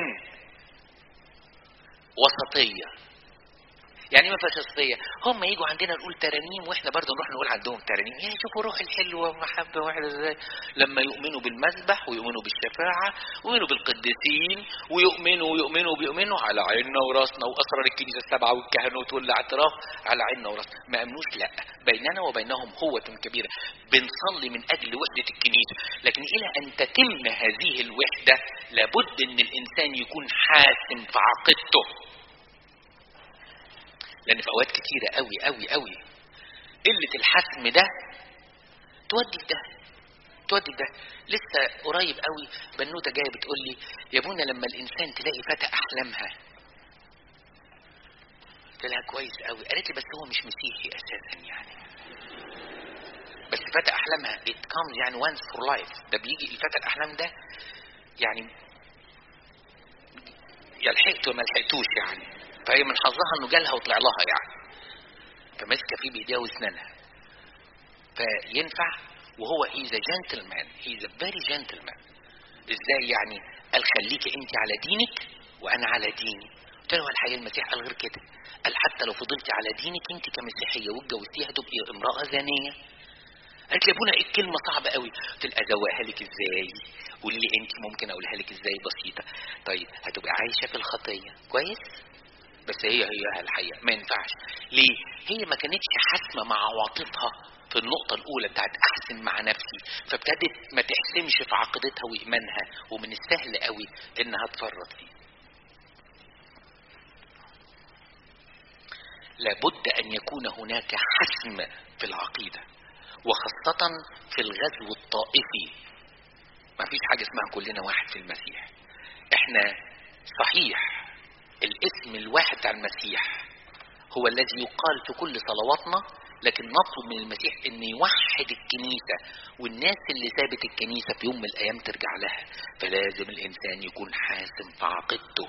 وسطية. يعني ما فيهاش وسطية. هم يجوا عندنا نقول ترانيم واحنا برضه نروح نقول عندهم ترانيم. يا شوفوا روح الحلوه ومحبه واحده ازاي لما يؤمنوا بالمذبح ويؤمنوا بالشفاعه ويؤمنوا بالقديسين ويؤمنوا على عيننا وراسنا، واسرار الكنيسه السبعه والكهنوت والاعتراف على عيننا وراسنا. ما امنوش لا، بيننا وبينهم هوة كبيره، بنصلي من اجل وحده الكنيسه، لكن الى ان تتم هذه الوحده لابد ان الانسان يكون حاسم في عقيدته. لان في اوقات كتيره قوي قله الحسم ده تودي ده. لسه قريب قوي بنوته جايه بتقول لي يا ابونا لما الانسان تلاقي فتى احلامها. قلت لها كويس قوي. قالت لي بس هو مش مسيحي اساسا يعني، بس فتى احلامها it comes يعني once for life. ده بيجي الفتى الاحلام ده يعني يا لحقته وما لحقتوش يعني، فهي من حظها انه جالها وطلع لها يعني، فماسكه فيه بايديها واسنانها. فينفع وهو he's a gentleman, he's a very gentleman. ازاي يعني؟ قال خليكي انت على دينك وانا على ديني. قلت له الحقيقه المسيح قال غير كده، قال حتى لو فضلتي على دينك انت كمسيحيه واتجوزتيها تبقي امراه زانيه. قالت لي يا ابونا ايه الكلمه صعبه قوي. قلت لها ازوقها لك ازاي؟ قولي لي انت ممكن اقولها لك ازاي بسيطه. طيب هتبقى عايشه في الخطيه كويس، بس هي الحقيقه ما ينفعش. ليه؟ هي ما كانتش حاسمه مع عواطفها في النقطة الأولى بتاعت أحسن مع نفسي، فابتدت ما تحسمش في عقيدتها وإيمانها، ومن السهل قوي إنها تفرط فيه. لابد أن يكون هناك حسم في العقيدة، وخاصة في الغزو الطائفي. ما فيش حاجة اسمها كلنا واحد في المسيح. احنا صحيح الاسم الواحد بتاع المسيح هو الذي يقال في كل صلواتنا، لكن نطلب من المسيح ان يوحد الكنيسة، والناس اللي سابت الكنيسة في يوم من الايام ترجع لها. فلازم الانسان يكون حاسم في عقيدته،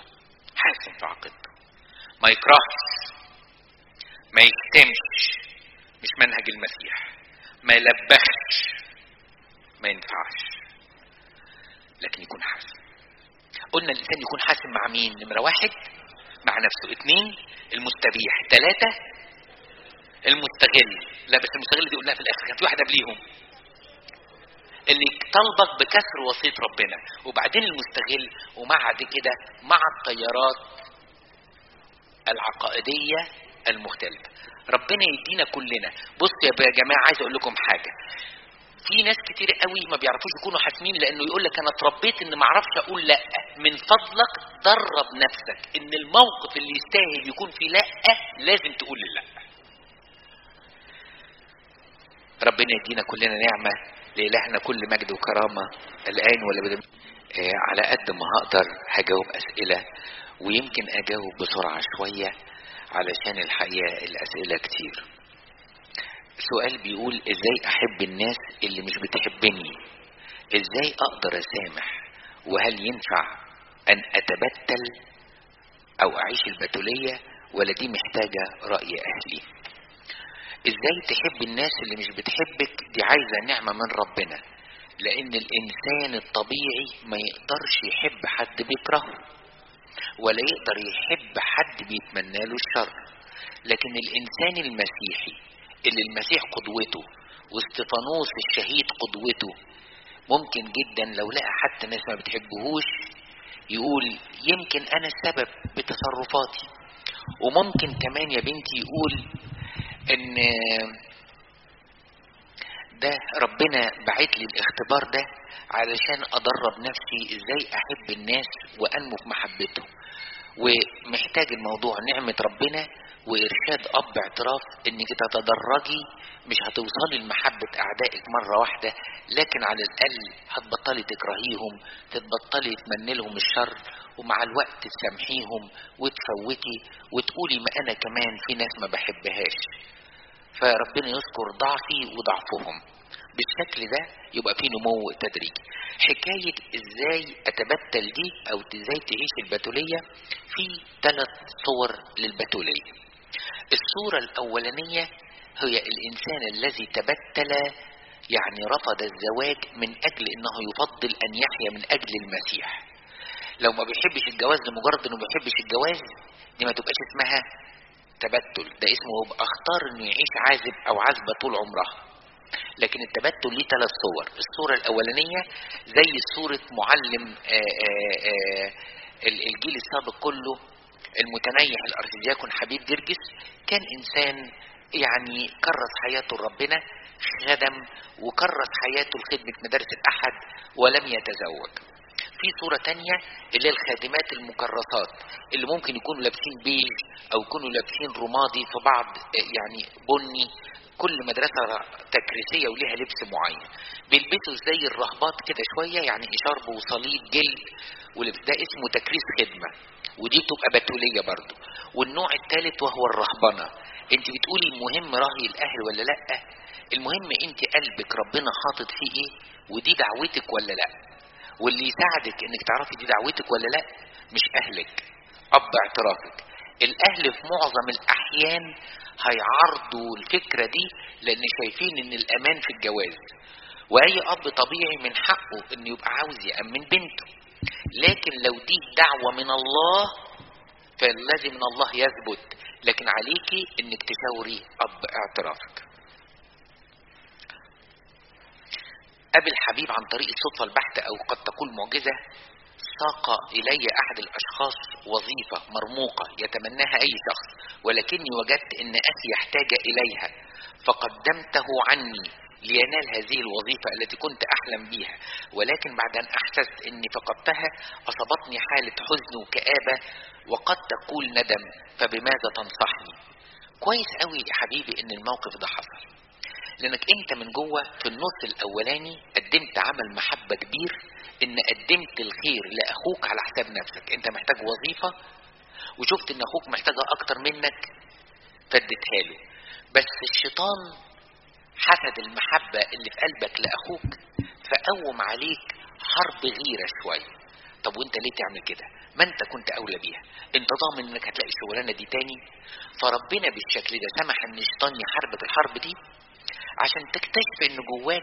ما يكرهش، ما يكتمش، مش منهج المسيح، ما يلبخش، ما ينفعش. لكن يكون حاسم. قلنا الانسان يكون حاسم مع مين؟ نمرة 1 مع نفسه، 2 المستبيح، 3 المستغل. لا بس المستغل دي قلناها في الاخر، كان في واحد قبليهم اللي طلبك بكسر وصية ربنا، وبعدين المستغل، وبعد كده مع التيارات العقائدية المختلفة. ربنا يدينا كلنا. بص يا جماعة، عايز اقول لكم حاجة، في ناس كتير قوي ما بيعرفوش يكونوا حاسمين، لانه يقول لك انا اتربيت ان ما اعرفش اقول لا. من فضلك درب نفسك ان الموقف اللي يستاهل يكون فيه لا لازم تقول لا. ربنا يدينا كلنا نعمة. لإلهنا كل مجد وكرامة الآن ولا بدل. على قد ما هقدر هجاوب أسئلة، ويمكن أجاوب بسرعة شوية علشان الحقيقة الأسئلة كتير. سؤال بيقول ازاي احب الناس اللي مش بتحبني؟ ازاي اقدر اسامح؟ وهل ينفع ان اتبتل او اعيش البتولية، ولا دي محتاجة رأي اهلي؟ ازاي تحب الناس اللي مش بتحبك؟ دي عايزة نعمة من ربنا، لان الانسان الطبيعي ما يقدرش يحب حد بيكرهه، ولا يقدر يحب حد بيتمنى له الشر. لكن الانسان المسيحي اللي المسيح قدوته واستفانوس الشهيد قدوته، ممكن جدا لو لقى حتى ناس ما بتحبهوش يقول يمكن انا السبب بتصرفاتي. وممكن كمان يا بنتي يقول ان ده ربنا بعت لي الاختبار ده علشان ادرب نفسي ازاي احب الناس وانمو في محبتهم. ومحتاج الموضوع نعمة ربنا وإرشاد أب اعتراف إنك تتدرجي، مش هتوصلي لمحبة أعدائك مرة واحدة، لكن على الأقل هتبطلي تكرهيهم، تتبطلي تمني لهم الشر، ومع الوقت تسامحيهم وتفوتي وتقولي ما أنا كمان في ناس ما بحبهاش. فربنا يذكر ضعفي وضعفهم. بالشكل ده يبقى في نمو تدريجي. حكاية ازاي اتبتل دي او ازاي تعيش البتولية، في 3 صور للبتولية. الصورة الاولانية هي الانسان الذي تبتل، يعني رفض الزواج من اجل انه يفضل ان يحيا من اجل المسيح. لو ما بيحبش الجواز لمجرد انه ما بيحبش الجواز، دي ما تبقاش اسمها تبتل، ده اسمه يبقى اختار انه يعيش عازب او عازبة طول عمرها. لكن التبتل ليه 3 صور. الصورة الاولانية زي صورة معلم الجيل السابق كله، المتنيح الارشدياكون حبيب جرجس، كان انسان يعني كرس حياته لربنا، خدم وكرس حياته لخدمة مدارس الاحد ولم يتزوج. في صورة تانية اللي هي الخادمات المكرسات، اللي ممكن يكونوا لابسين بيج او يكونوا لابسين رمادي، في بعض يعني بني، كل مدرسة تكريسية وليها لبس معين، بيلبسوا زي الرهبات كده شوية، يعني إشارب وصليب جلد ولبس، ده اسمه تكريس خدمة، ودي تبقى بتولية برضو. والنوع الثالث وهو الرهبنة. انت بتقولي المهم رأي الاهل ولا لا؟ المهم انت قلبك ربنا حاطط فيه ايه، ودي دعوتك ولا لا. واللي يساعدك انك تعرفي دي دعوتك ولا لا مش اهلك، اب اعترافك. الاهل في معظم الاحيان هيعرضوا الفكرة دي لان شايفين ان الامان في الجواز، واي اب طبيعي من حقه انه يبقى عاوز يأمن بنته. لكن لو دي دعوة من الله فالذي من الله يثبت، لكن عليكي انك تشاوري اب اعترافك. ابي الحبيب عن طريق الصدفة البحتة او قد تكون معجزة ساق الي احد الاشخاص وظيفة مرموقة يتمناها اي شخص، ولكني وجدت ان اخي يحتاج اليها فقدمته عني لينال هذه الوظيفة التي كنت احلم بها، ولكن بعد ان احسست اني فقدتها اصابتني حالة حزن وكآبة وقد تقول ندم، فبماذا تنصحني؟ كويس قوي يا حبيبي ان الموقف ده حصل، لانك انت من جوه في النص الاولاني قدمت عمل محبة كبير، ان قدمت الخير لاخوك على حساب نفسك. انت محتاج وظيفة وشفت ان اخوك محتاجها اكتر منك فاديتها له، بس الشيطان حسد المحبة اللي في قلبك لاخوك فقوم عليك حرب غيرة شوية. طب وانت ليه تعمل كده؟ ما انت كنت اولى بيها، انت ضامن انك هتلاقي الشغلانة دي تاني. فربنا بالشكل ده سمح ان الشيطان يحاربك الحرب دي عشان تكتشف ان جواك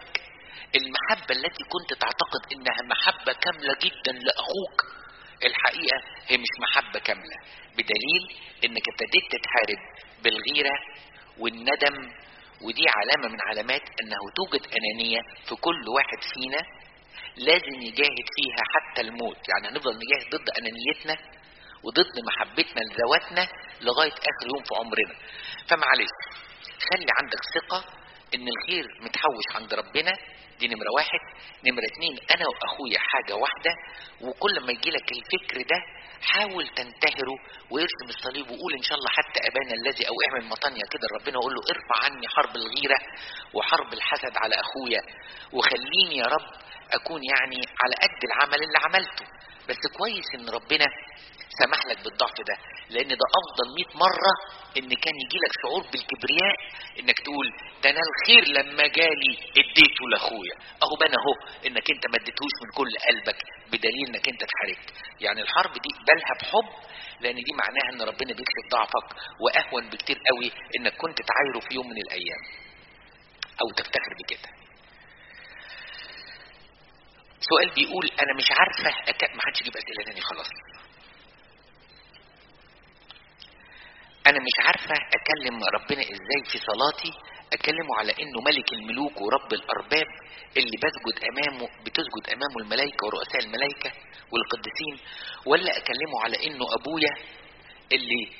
المحبة التي كنت تعتقد انها محبة كاملة جدا لاخوك، الحقيقة هي مش محبة كاملة، بدليل انك ابتديت تتحارب بالغيرة والندم. ودي علامة من علامات انه توجد انانية في كل واحد فينا، لازم يجاهد فيها حتى الموت. يعني هنفضل نجاهد ضد انانيتنا وضد محبتنا لذواتنا لغاية اخر يوم في عمرنا. فمعلش خلي عندك ثقة ان الخير متحوش عند ربنا، دي نمرة واحد. نمرة اتنين، انا واخويا حاجة واحدة، وكل ما يجيلك الفكر ده حاول تنتهره وارسم الصليب وقول ان شاء الله حتى ابانا الذي، او اعمل مطانية كده لربنا وقول له ارفع عني حرب الغيرة وحرب الحسد على اخويا، وخليني يا رب اكون يعني على قد العمل اللي عملته. بس كويس ان ربنا سمح لك بالضعف ده، لان ده افضل 100 مرة ان كان يجيلك شعور بالكبرياء انك تقول ده انا الخير لما جالي اديته لاخويا. اهو بنا اهو انك انت ما اديتهوش من كل قلبك، بدليل انك انت اتحرجت. يعني الحرب دي بلها بحب، لان دي معناها ان ربنا بيكشف ضعفك، واهون بكتير قوي انك كنت تعايره في يوم من الايام او تفتخر بكده. سؤال بيقول انا مش عارفة ما حدش يجيب اسئلة تاني خلاص. انا مش عارفة اكلم ربنا ازاي في صلاتي، اكلمه على انه ملك الملوك ورب الارباب اللي بتسجد امامه الملائكة ورؤساء الملائكة والقديسين، ولا اكلمه على انه ابويا اللي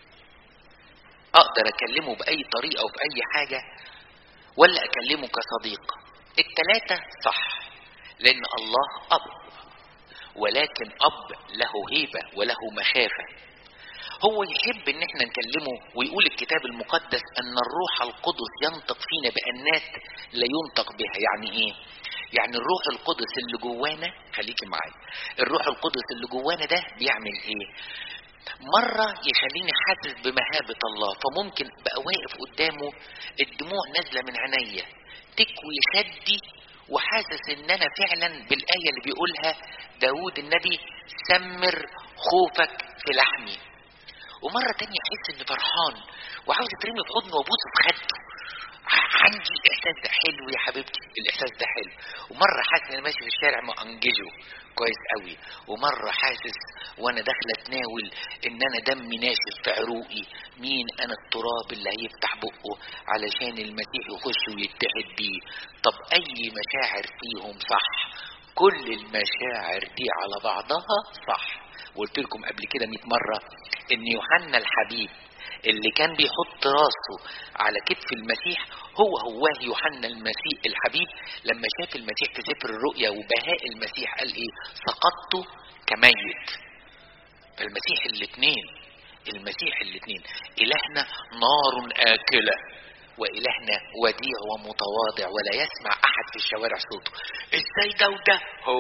اقدر اكلمه باي طريقة وفي اي حاجة، ولا اكلمه كصديق؟ التلاتة صح، لان الله اب، ولكن اب له هيبة وله مخافة. هو يحب ان احنا نكلمه، ويقول الكتاب المقدس ان الروح القدس ينطق فينا بأنات لا ينطق بها. يعني ايه؟ يعني الروح القدس اللي جوانا، خليكي معايا، الروح القدس اللي جوانا ده بيعمل ايه؟ مرة يخليني حاسس بمهابة الله، فممكن بقى واقف قدامه الدموع نازلة من عينيا تكوي خدي، وحاسس ان انا فعلا بالآية اللي بيقولها داود النبي سمر خوفك في لحمي. ومرة تانية احس اني فرحان وعاوز اترمي في حضنه وابوسه في خده، عندي الاحساس ده حلو يا حبيبتي، الاحساس ده حلو. ومرة حاسس ان انا ماشي في الشارع ما انجزه كويس قوي، ومرة حاسس وانا داخله اتناول ان انا دمي ناشف في عروقي، مين انا التراب اللي هيفتح بقه علشان المسيح يخش ويتحد بيه. طب اي مشاعر فيهم صح؟ كل المشاعر دي على بعضها صح. وقلت لكم قبل كده 100 مرة ان يوحنا الحبيب اللي كان بيحط راسه على كتف المسيح هو يوحنا المسيح الحبيب لما شاف المسيح في سفر الرؤيا وبهاء المسيح قال ايه؟ سقطت كميت. فالمسيح المسيح الاثنين إلهنا نار آكلة، وإلهنا وديع ومتواضع ولا يسمع أحد في الشوارع صوته. ازاي ده وده؟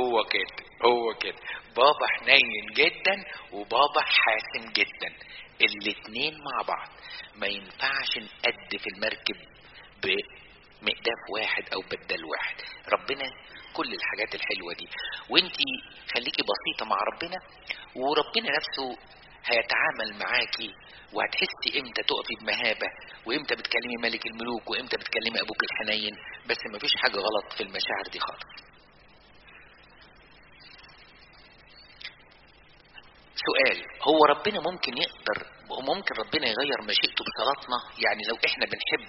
هو كده بابا حنين جدا وبابا حاسم جدا، الاتنين مع بعض. ما ينفعش نقد في المركب بمقداف واحد او بدل واحد. ربنا كل الحاجات الحلوة دي، وانتي خليكي بسيطة مع ربنا، وربنا نفسه هيتعامل معاكي، وهتحسي امتى تقفي بمهابة وامتى بتكلمي ملك الملوك وامتى بتكلمي ابوك الحنين. بس مفيش حاجة غلط في المشاعر دي خالص. سؤال، هو ربنا ممكن ربنا يغير مشيئته بصلاتنا؟ يعني لو احنا بنحب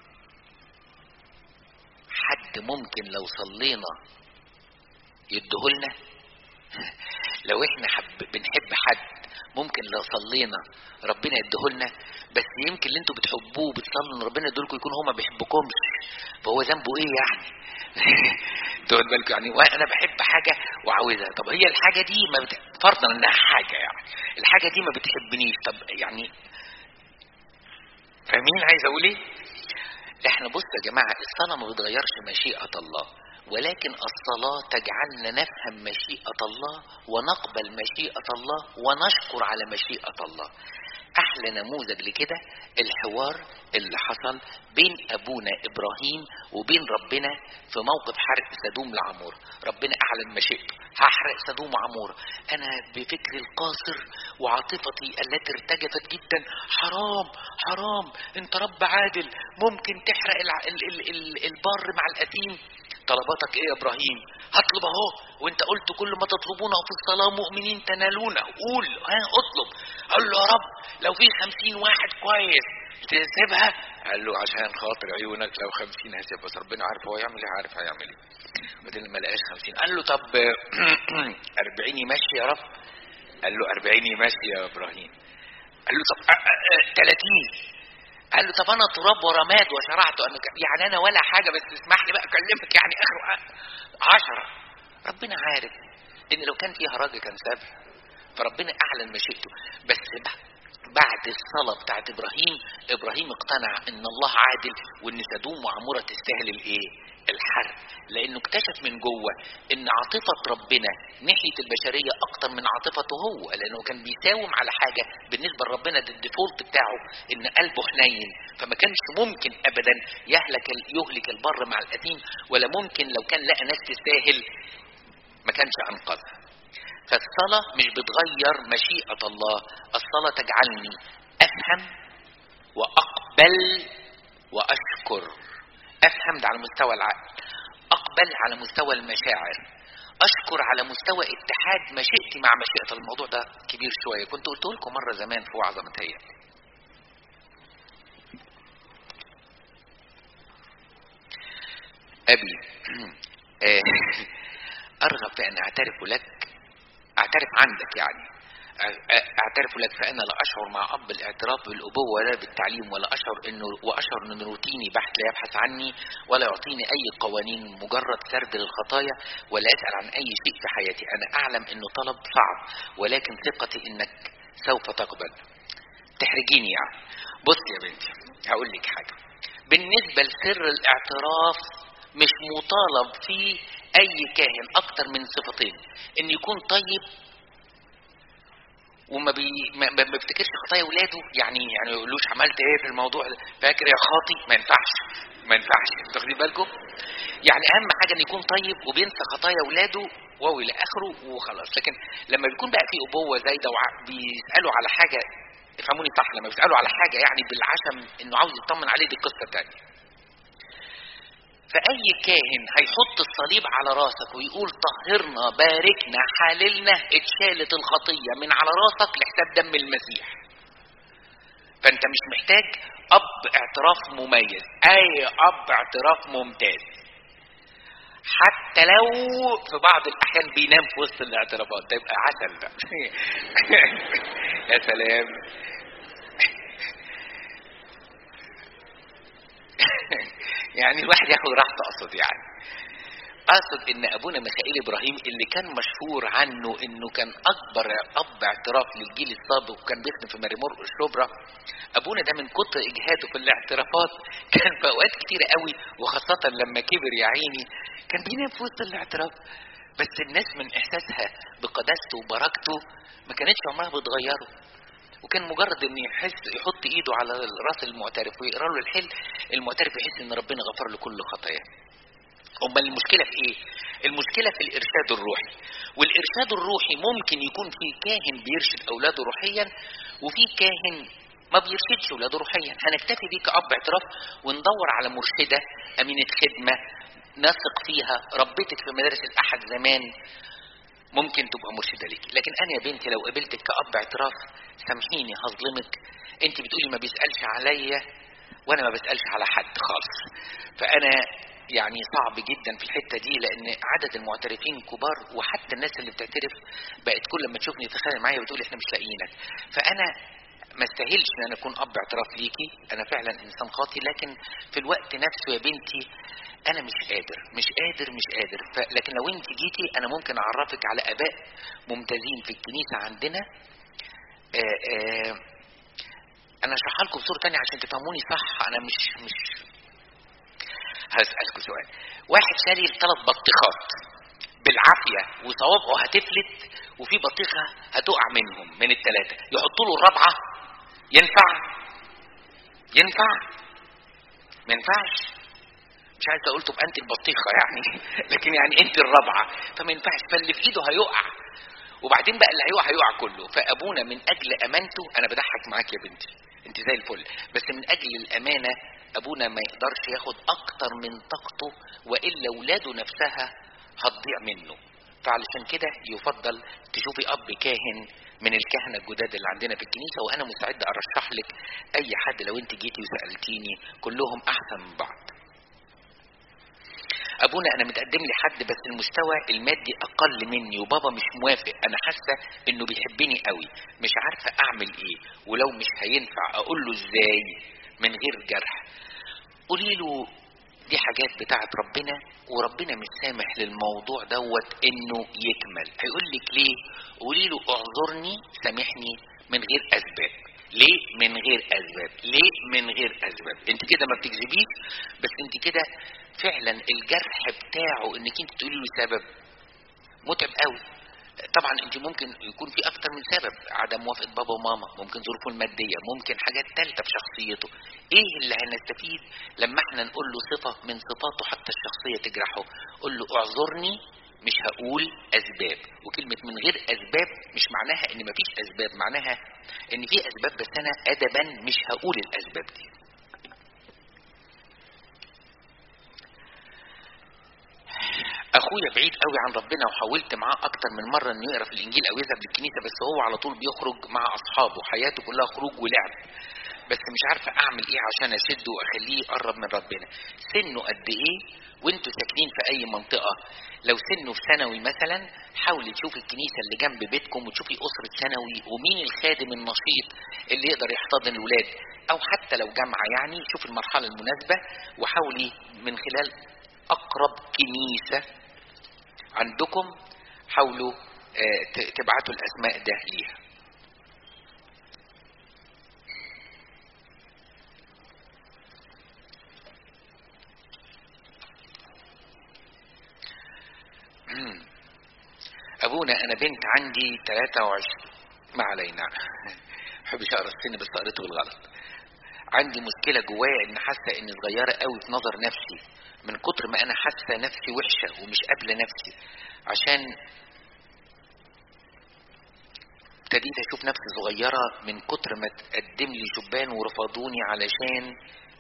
حد ممكن لو صلينا يديهولنا؟ لو احنا بنحب حد ممكن لو صلينا ربنا يديهولنا؟ بس يمكن اللي انتوا بتحبوه بتصلوا ان ربنا يديلكم يكون هو ما بيحبكمش، فهو ذنبه ايه يعني؟ تقول بالك يعني انا بحب حاجه وعاوزها، طب هي الحاجه دي فرضا انها حاجه، يعني الحاجه دي ما بتحبنيش، طب يعني فاهمين عايز اقول ايه؟ احنا بص يا جماعه، الصلاه ما بتغيرش مشيئه الله، ولكن الصلاة تجعلنا نفهم مشيئة الله ونقبل مشيئة الله ونشكر على مشيئة الله. أحلى نموذج لكده الحوار اللي حصل بين أبونا إبراهيم وبين ربنا في موقف حرق سدوم لعمور. ربنا أعلن مشيئته، هحرق سدوم وعمور، أنا بفكري القاصر وعاطفتي التي ارتجفت جدا، حرام أنت رب عادل، ممكن تحرق البار مع الأثيم؟ طلباتك ايه يا ابراهيم؟ هطلب اهو، وانت قلت كل ما تطلبونه في الصلاة مؤمنين تنالونه. قول اطلب. قال له يا رب لو في 50 واحد كويس تسيبها؟ قال له عشان خاطر عيونك لو 50 هسيبها، بس ربنا عارف هو يعمل ايه، عارف هيعمل ايه. بعدين ما لقاش 50 قال له طب 40 يمشي يا رب؟ قال له 40 يمشي يا ابراهيم. قال له طب 30. قال له طب انا تراب ورماد وشرعته يعني انا ولا حاجه، بس اسمح لي بقى اكلمك يعني اخر 10. ربنا عارف ان لو كان فيها راجل كان سابها، فربنا اعلن مشيئته. بس بعد الصلاه بتاعت ابراهيم اقتنع ان الله عادل، وان سدوم وعموره تستاهل الايه؟ الحرق، لانه اكتشف من جوه ان عاطفه ربنا ناحيه البشريه اكتر من عاطفته هو، لانه كان بيساوم على حاجه بالنسبه لربنا الديفولت بتاعه ان قلبه حنين، فما كانش ممكن ابدا يهلك البر مع الاثيم، ولا ممكن لو كان لقى ناس تستاهل ما كانش انقذها. فالصلاة مش بتغير مشيئة الله، الصلاة تجعلني أفهم وأقبل وأشكر. أفهم ده على مستوى العقل، أقبل على مستوى المشاعر، أشكر على مستوى اتحاد مشيئتي مع مشيئة. الموضوع ده كبير شوية، كنت قلت لكم مرة زمان في وعظة متهيألي. أبي أرغب في أن أعترف لك، اعترف عندك يعني، اعترف لك فانا لا اشعر مع اب الاعتراف بالابوه ولا بالتعليم، واشعر ان روتيني بحت لا يبحث عني ولا يعطيني اي قوانين، مجرد سرد للخطايا ولا اسال عن اي شيء في حياتي. انا اعلم انه طلب صعب، ولكن ثقتي انك سوف تقبل. تحرجيني يعني. بص يا بنتي هقول لك حاجه، بالنسبه لسر الاعتراف مش مطالب فيه اي كاهن اكتر من صفتين: ان يكون طيب وما ما بيفتكرش خطايا اولاده، يعني ما يقولوش عملت ايه في الموضوع ده، فاكر يا خاطي؟ ما ينفعش تاخدي بالكم. يعني اهم حاجه ان يكون طيب وبينسى خطايا اولاده والى اخره وخلاص. لكن لما بيكون بقى في ابوه زايده بيسالوا على حاجه، افهموني صح، لما بيسالوا على حاجه يعني بالعشم انه عاوز يطمن عليه، دي قصه ثانيه. فأي كاهن هيحط الصليب على راسك ويقول طهرنا باركنا حللنا، اتشالت الخطية من على راسك لحساب دم المسيح. فأنت مش محتاج أب اعتراف مميز، أي أب اعتراف ممتاز، حتى لو في بعض الأحيان بينام في وسط الاعترافات، ده يبقى عسل ده. يا سلام. يعني الواحد ياخد راحته. اقصد ان ابونا ميخائيل ابراهيم اللي كان مشهور عنه انه كان اكبر اب اعتراف للجيل السابق، وكان بيخدم في مريمور الشبرا. ابونا ده من كتر اجهاده في الاعترافات كان في اوقات كتيره قوي، وخاصه لما كبر يا عيني كان بينام في وسط الاعتراف. بس الناس من احساسها بقداسته وبركته ما كانتش عمرها بتغيره، وكان مجرد ان يحط ايده على راس المعترف ويقرا له الحل، المعترف يحس ان ربنا غفر له كل خطاياه. امال المشكله في ايه؟ المشكله في الارشاد الروحي. والارشاد الروحي ممكن يكون في كاهن بيرشد اولاده روحيا، وفي كاهن ما بيرشدش اولاده روحيا. هنكتفي بيه كأب اعتراف وندور على مرشده امينه خدمه نثق فيها، ربيتك في مدارس الاحد زمان، ممكن تبقى مرشده ليكي. لكن انا يا بنتي لو قابلتك كأب اعتراف سامحيني هظلمك. انت بتقولي ما بيسالش عليا، وانا ما بسالش على حد خالص. فانا يعني صعب جدا في الحته دي، لان عدد المعترفين كبار، وحتى الناس اللي بتعترف بقت كل ما تشوفني تتخانق معايا وتقول احنا مش لاقيينك. فانا ما استاهلش ان انا اكون اب اعتراف ليكي، انا فعلا انسان خاطي، لكن في الوقت نفسه يا بنتي انا مش قادر. لكن لو انت جيتي انا ممكن اعرفك على اباء ممتازين في الكنيسه عندنا. انا اشرحها لكم بصوره ثانيه عشان تفهموني صح. انا مش هسألكوا سؤال. واحد شاري 3 بطيخات بالعافية وصوابعه هتفلت، وفي بطيخة هتقع منهم من ال3، يحطوا له الرابعة، ينفع؟ ما ينفعش. مش عايز اقول تبقى انت البطيخة يعني لكن يعني انت الرابعة، فما ينفعش. فاللي في ايده هيقع، وبعدين بقى اللي هيقع كله. فابونا من اجل امانته، انا بضحك معاك يا بنتي انت زي الفل، بس من اجل الامانة ابونا ما يقدرش ياخد اكتر من طاقته، والا ولاده نفسها هتضيع منه. فعلشان كده يفضل تشوفي اب كاهن من الكهنه الجداد اللي عندنا في الكنيسه، وانا مستعد ارشح لك اي حد لو انت جيتي وسالتيني، كلهم احسن من بعض. ابونا انا متقدم لي حد بس المستوى المادي اقل مني وبابا مش موافق، انا حاسه انه بيحبني قوي، مش عارفه اعمل ايه، ولو مش هينفع اقول له ازاي من غير جرح. قولي له دي حاجات بتاعت ربنا، وربنا مش سامح للموضوع دوت انه يكمل. هيقول لك ليه؟ قولي له اعذرني سامحني من غير اسباب. ليه من غير اسباب؟ ليه من غير اسباب؟ انت كده ما بتكذبيش، بس انت كده فعلا الجرح بتاعه انك انت تقولي له سبب متعب قوي. طبعا انت ممكن يكون في اكتر من سبب، عدم موافقه بابا وماما، ممكن ظروفه الماديه، ممكن حاجات ثالثه في شخصيته. ايه اللي هنستفيد لما احنا نقول له صفه من صفاته حتى الشخصيه تجرحه؟ قول له اعذرني مش هقول اسباب. وكلمه من غير اسباب مش معناها ان مفيش اسباب، معناها ان في اسباب بس انا ادبا مش هقول الاسباب دي. اخويا بعيد قوي عن ربنا، وحاولت معاه اكتر من مره انه يقرا في الانجيل او يذهب للكنيسه، بس هو على طول بيخرج مع اصحابه، حياته كلها خروج ولعب. بس مش عارفه اعمل ايه عشان اشده واخليه يقرب من ربنا. سنه قد ايه؟ وانتوا ساكنين في اي منطقه؟ لو سنه في ثانوي مثلا، حاولي تشوفي الكنيسه اللي جنب بيتكم وتشوفي اسره ثانوي ومين الخادم النشيط اللي يقدر يحتضن الولاد، او حتى لو جامعه يعني شوفي المرحله المناسبه وحاولي من خلال اقرب كنيسه عندكم حاولوا تبعتوا الاسماء ده ليها. ابونا انا بنت عندي 23، ما علينا محبش اقرا السن بس قريته بالغلط. عندي مشكله جوايا ان حاسه اني صغيره قوي في نظر نفسي، من كتر ما انا حاسه نفسي وحشه ومش قابله نفسي، عشان ابتديت اشوف نفسي صغيره من كتر ما تقدم لي شبان ورفضوني، علشان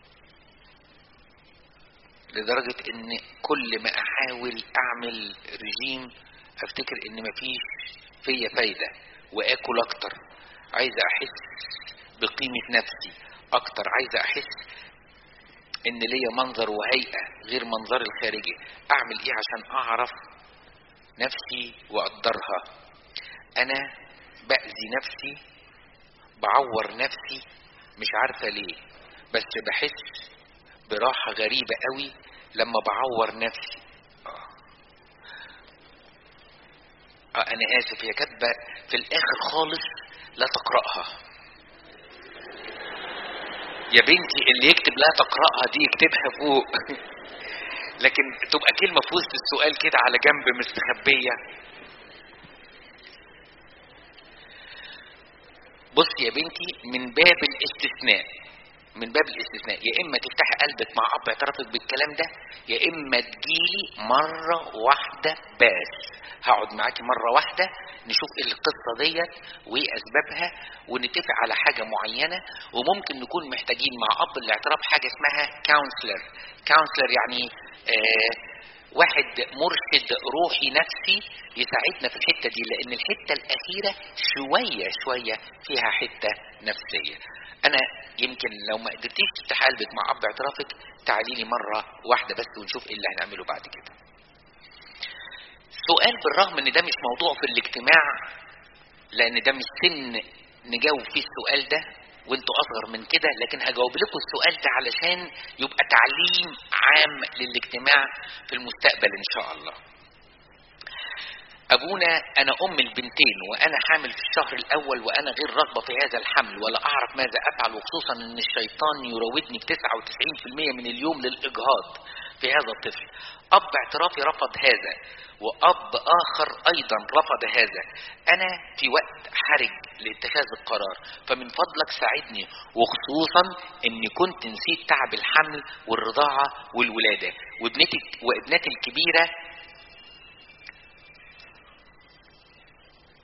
لدرجه ان كل ما احاول اعمل رجيم افتكر ان مفيش فيا فايده واكل اكتر. عايزه احس بقيمه نفسي اكتر، عايزه احس ان ليا منظر وهيئه غير منظر الخارجي. اعمل ايه عشان اعرف نفسي واقدرها؟ انا باذي نفسي، بعور نفسي، مش عارفه ليه، بس بحس براحه غريبه قوي لما بعور نفسي. انا اسف، هي كاتبه في الاخر خالص لا تقراها. يا بنتي اللي يكتب لا تقراها دي يكتبها فوق لكن تبقى كلمه في وسط السؤال كده على جنب مستخبيه. بص يا بنتي، من باب الاستثناء، من باب الاستثناء، يا اما تفتحي قلبك مع اب اعترافك بالكلام ده، يا اما تجيلي مره واحده بس. هقعد معاكي مره واحده نشوف ايه القصه ديت وايه اسبابها ونتفق على حاجه معينه. وممكن نكون محتاجين مع اب الاعتراف حاجه اسمها كونسلر. كونسلر يعني واحد مرشد روحي نفسي يساعدنا في الحته دي، لان الحته الاخيره شويه فيها حته نفسيه. انا يمكن لو ما قدرتيش تفتح قلبك مع اب اعترافك تعالي لي مره واحده بس ونشوف ايه اللي هنعمله بعد كده. سؤال بالرغم ان ده مش موضوع في الاجتماع، لان ده مش سن نجاوب فيه السؤال ده وانتوا اصغر من كده، لكن هجاوب لكم السؤال ده علشان يبقى تعليم عام للاجتماع في المستقبل ان شاء الله. ابونا انا ام البنتين وانا حامل في الشهر الاول، وانا غير راغبه في هذا الحمل ولا اعرف ماذا افعل، وخصوصا ان الشيطان يراودني ب 99% من اليوم للاجهاض في هذا الطفل. اب اعترافي رفض هذا، واب اخر ايضا رفض هذا. انا في وقت حرج لاتخاذ القرار، فمن فضلك ساعدني، وخصوصا اني كنت نسيت تعب الحمل والرضاعه والولاده، وابنتي الكبيره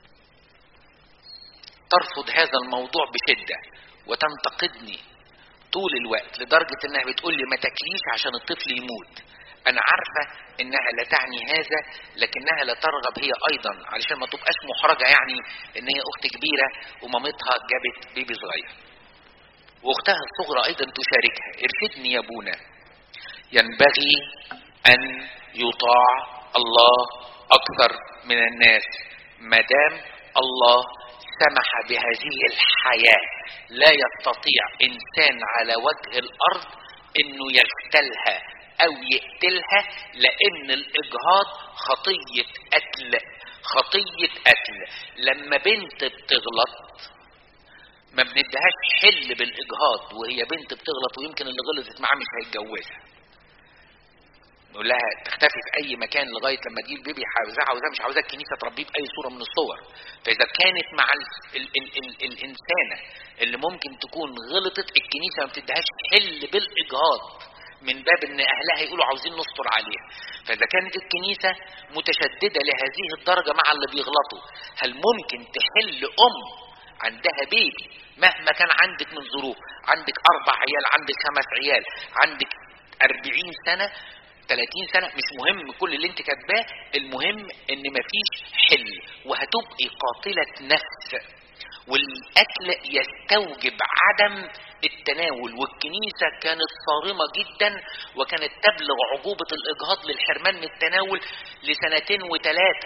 ترفض هذا الموضوع بشدة وتنتقدني طول الوقت، لدرجة انها بتقول لي ما تاكليش عشان الطفل يموت. انا عارفة انها لا تعني هذا، لكنها لا ترغب هي ايضا علشان ما تبقاش محرجة، يعني ان هي اخت كبيرة ومامتها جابت بيبي صغير. واختها الصغرى ايضا تشاركها: ارشدني يا ابونا، ينبغي ان يطاع الله اكثر من الناس. مادام الله سمح بهذه الحياة، لا يستطيع انسان على وجه الارض انه يغتالها او يقتلها، لان الاجهاض خطية قتل، خطية قتل. لما بنت بتغلط ما بندهاش حل بالاجهاض وهي بنت بتغلط، ويمكن اللي غلطت معاه مش هيتجوزها، نقول لها تختفي في اي مكان لغايه لما تجيب بيبي عاوزاه مش عاوزاه الكنيسه تربيه باي صوره من الصور. فاذا كانت مع الانسانه اللي ممكن تكون غلطت، الكنيسه ما بتديهاش حل بالاجهاض من باب ان اهلها يقولوا عاوزين نستر عليها. فاذا كانت الكنيسه متشدده لهذه الدرجه مع اللي بيغلطوا، هل ممكن تحل عندها بيبي مهما كان عندك من ظروف، عندك 4 عيال، عندك 5 عيال، عندك 40 سنة 30 سنة، مش مهم كل اللي انت كاتباه، المهم ان مفيش حل وهتبقي قاتلة نفس، والقتل يستوجب عدم التناول. والكنيسة كانت صارمة جدا، وكانت تبلغ عقوبة الإجهاض للحرمان من التناول ل2 و3.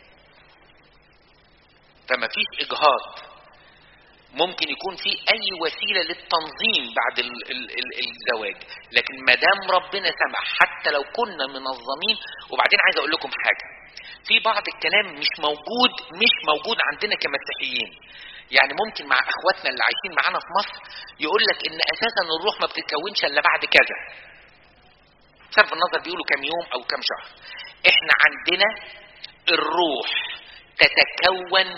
فما فيش إجهاض، ممكن يكون في اي وسيله للتنظيم بعد الزواج، لكن ما دام ربنا سمح حتى لو كنا منظمين. وبعدين عايز اقول لكم حاجه، في بعض الكلام مش موجود عندنا كمسيحيين. يعني ممكن مع اخواتنا اللي عايشين معانا في مصر يقول لك ان اساسا الروح ما بتتكونش الا بعد كذا، بصرف النظر بيقولوا كام يوم او كام شهر. احنا عندنا الروح تتكون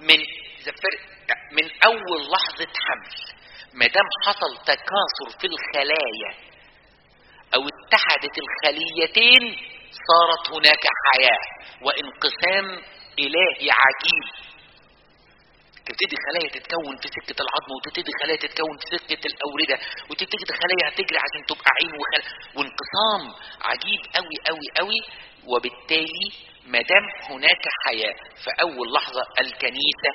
من اول لحظة حمل. ما دام حصل تكاثر في الخلايا او اتحدت الخليتين، صارت هناك حياة وانقسام الهي عجيب. تبتدي خلايا تتكون في سكة العظم، وتبتدي خلايا تتكون في سكة الأوردة، وتبتدي خلايا تجري عشان تبقى عين وانقسام عجيب قوي قوي قوي. وبالتالي ما دام هناك حياة فأول لحظة الكنيسة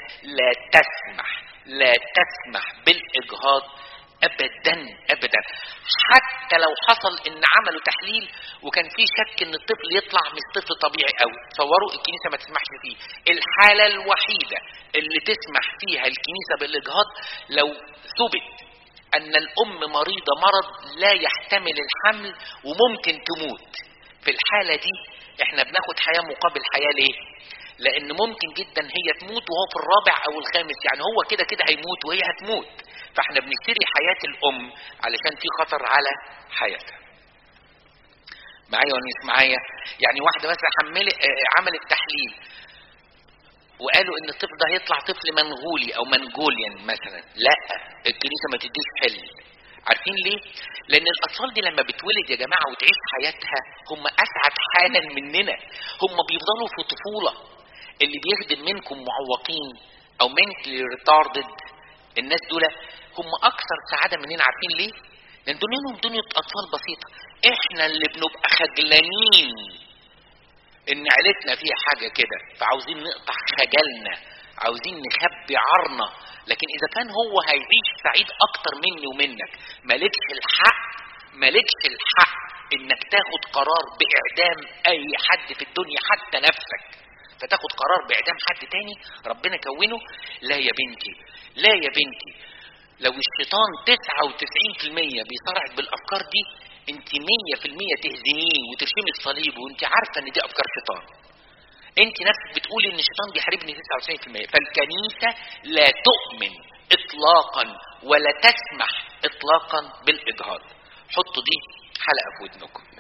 لا تسمح بالإجهاض أبدا أبدا. حتى لو حصل إن عملوا تحليل وكان في شك إن الطفل يطلع مش طفل طبيعي قوي، تصوروا الكنيسة ما تسمحش فيه. الحالة الوحيدة اللي تسمح فيها الكنيسة بالإجهاض لو ثبت أن الأم مريضة مرض لا يحتمل الحمل وممكن تموت. في الحالة دي احنا بناخد حياة مقابل حياة. ليه؟ لأن ممكن جدا هي تموت وهو في الرابع أو الخامس، يعني هو كده كده هيموت وهي هتموت، فاحنا بنشتري حياة الأم علشان في خطر على حياتها. معايا ولا مش معايا؟ يعني واحدة مثلا عملت تحليل وقالوا ان الطفل ده هيطلع طفل منغولي او منجوليان مثلا، لا، الكنيسة ما تديش حل. عارفين ليه؟ لان الاطفال دي لما بتولد يا جماعة وتعيش حياتها هم اسعد حالا مننا. هم بيفضلوا في طفولة. اللي بيخدم منكم معوقين او mentally retarded، الناس دول هم اكثر سعادة مننا. عارفين ليه؟ لان دنياهم دنيا اطفال بسيطة. احنا اللي بنبقى خجلانين ان عيلتنا فيها حاجة كده، فعاوزين نقطع خجلنا، عاوزين نخبي عرنا. لكن اذا كان هو هيعيش سعيد اكتر مني ومنك، مالكش الحق انك تاخد قرار باعدام اي حد في الدنيا حتى نفسك، فتاخد قرار باعدام حد تاني ربنا كونه. لا يا بنتي، لو الشيطان 99% بيصارعك بالافكار دي، انت 100% تهزميه وترشمي الصليب وانت عارفه ان دي افكار شيطان. انت نفسك بتقولي ان الشيطان بيحاربني 99%. فالكنيسه لا تؤمن اطلاقا ولا تسمح اطلاقا بالاجهاض. حطوا دي حلقه في ودنكم.